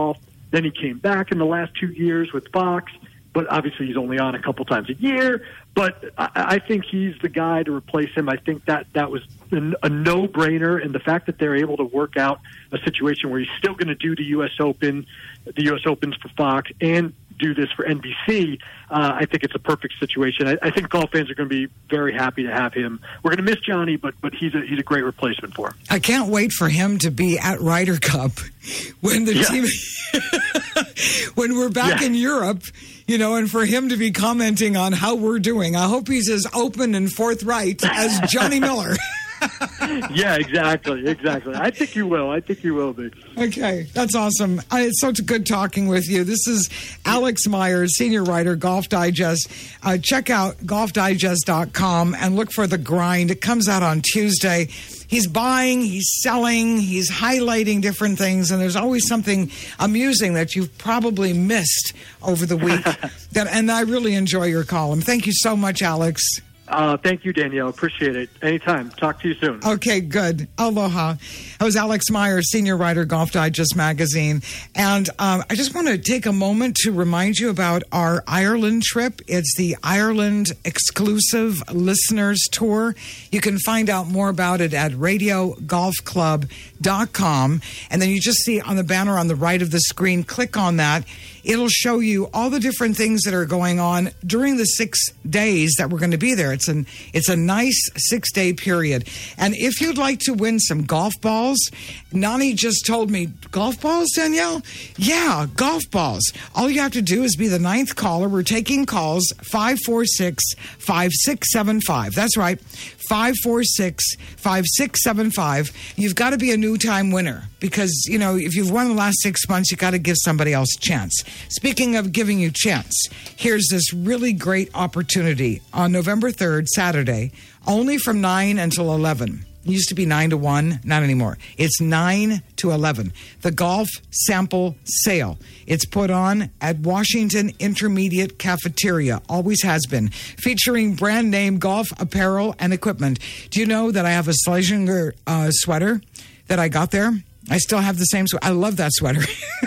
Then he came back in the last two years with Fox, but obviously he's only on a couple times a year. But I, I think he's the guy to replace him. I think that that was a, a no-brainer, and the fact that they're able to work out a situation where he's still going to do the U S Open, the U S Opens for Fox, and do this for N B C, uh, I think it's a perfect situation. I, I think golf fans are going to be very happy to have him. We're going to miss Johnny, but but he's a he's a great replacement for him. I can't wait for him to be at Ryder Cup when the Yeah. team when we're back Yeah. in Europe, you know, and for him to be commenting on how we're doing. I hope he's as open and forthright as Johnny Miller. Yeah, exactly, exactly. I think you will. I think you will be. Okay, that's awesome. Uh, It's so good talking with you. This is Alex Myers, senior writer, Golf Digest. Uh, check out golf digest dot com and look for The Grind. It comes out on Tuesday. He's buying, he's selling, he's highlighting different things, and there's always something amusing that you've probably missed over the week. That, and I really enjoy your column. Thank you so much, Alex. Uh, thank you, Danielle. Appreciate it. Anytime. Talk to you soon. Okay, good. Aloha. That was Alex Myers, senior writer, Golf Digest magazine. And um, I just want to take a moment to remind you about our Ireland trip. It's the Ireland exclusive listeners tour. You can find out more about it at radio golf club dot com. And then you just see on the banner on the right of the screen, click on that. It'll show you all the different things that are going on during the six days that we're going to be there. It's an it's a nice six-day period. And if you'd like to win some golf balls, Nani just told me, golf balls, Danielle? Yeah, golf balls. All you have to do is be the ninth caller. We're taking calls five four six, five six seven five. That's right, five four six, five six seven five. You've got to be a new time winner because, you know, if you've won the last six months, you've got to give somebody else a chance. Speaking of giving you chance, here's this really great opportunity on November third, Saturday, only from nine until eleven. It used to be nine to one, not anymore. It's nine to eleven. The Golf Sample Sale. It's put on at Washington Intermediate Cafeteria, always has been, featuring brand name golf apparel and equipment. Do you know that I have a Schlesinger uh, sweater that I got there? I still have the same sweater. I love that sweater.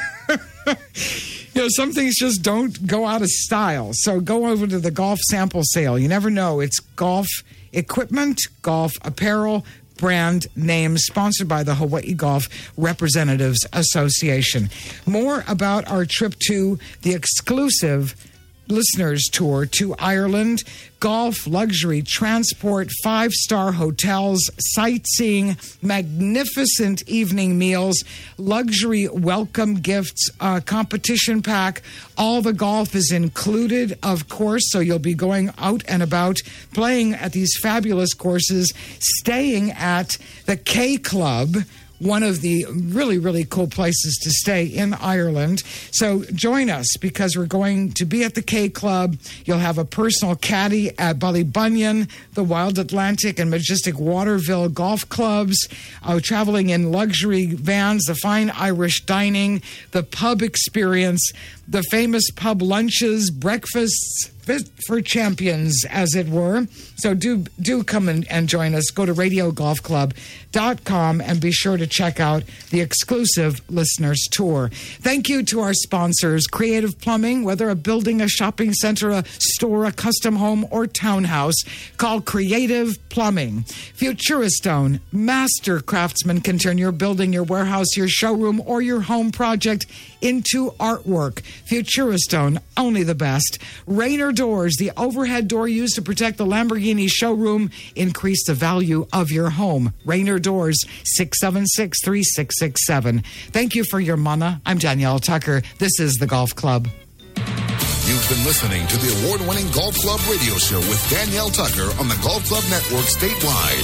You know, some things just don't go out of style. So go over to the Golf Sample Sale. You never know. It's golf equipment, golf apparel, brand names, sponsored by the Hawaii Golf Representatives Association. More about our trip to the exclusive listeners tour to Ireland. Golf, luxury, transport, five-star hotels, sightseeing, magnificent evening meals, luxury welcome gifts, uh, competition pack. All the golf is included, of course, so you'll be going out and about playing at these fabulous courses, staying at the K Club, one of the really, really cool places to stay in Ireland. So join us because we're going to be at the K Club. You'll have a personal caddy at Ballybunion, the Wild Atlantic and Majestic Waterville golf clubs, uh, traveling in luxury vans, the fine Irish dining, the pub experience, the famous pub lunches, breakfasts, fit for champions, as it were. So do do come and, and join us. Go to radio golf club dot com and be sure to check out the exclusive listeners tour. Thank you to our sponsors, Creative Plumbing. Whether a building, a shopping center, a store, a custom home, or townhouse, call Creative Plumbing. Futuristone, master craftsman, can turn your building, your warehouse, your showroom, or your home project into artwork. Futuristone, only the best. Rainer Doors, the overhead door used to protect the Lamborghini showroom. Increase the value of your home. Rainer Doors, six seven six, three six six seven. Thank you for your mana. I'm Danielle Tucker. This is The Golf Club. You've been listening to the award-winning Golf Club radio show with Danielle Tucker on the Golf Club Network statewide.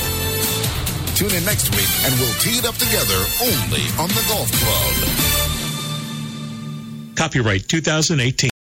Tune in next week and we'll tee it up together only on the Golf Club. Copyright two thousand eighteen.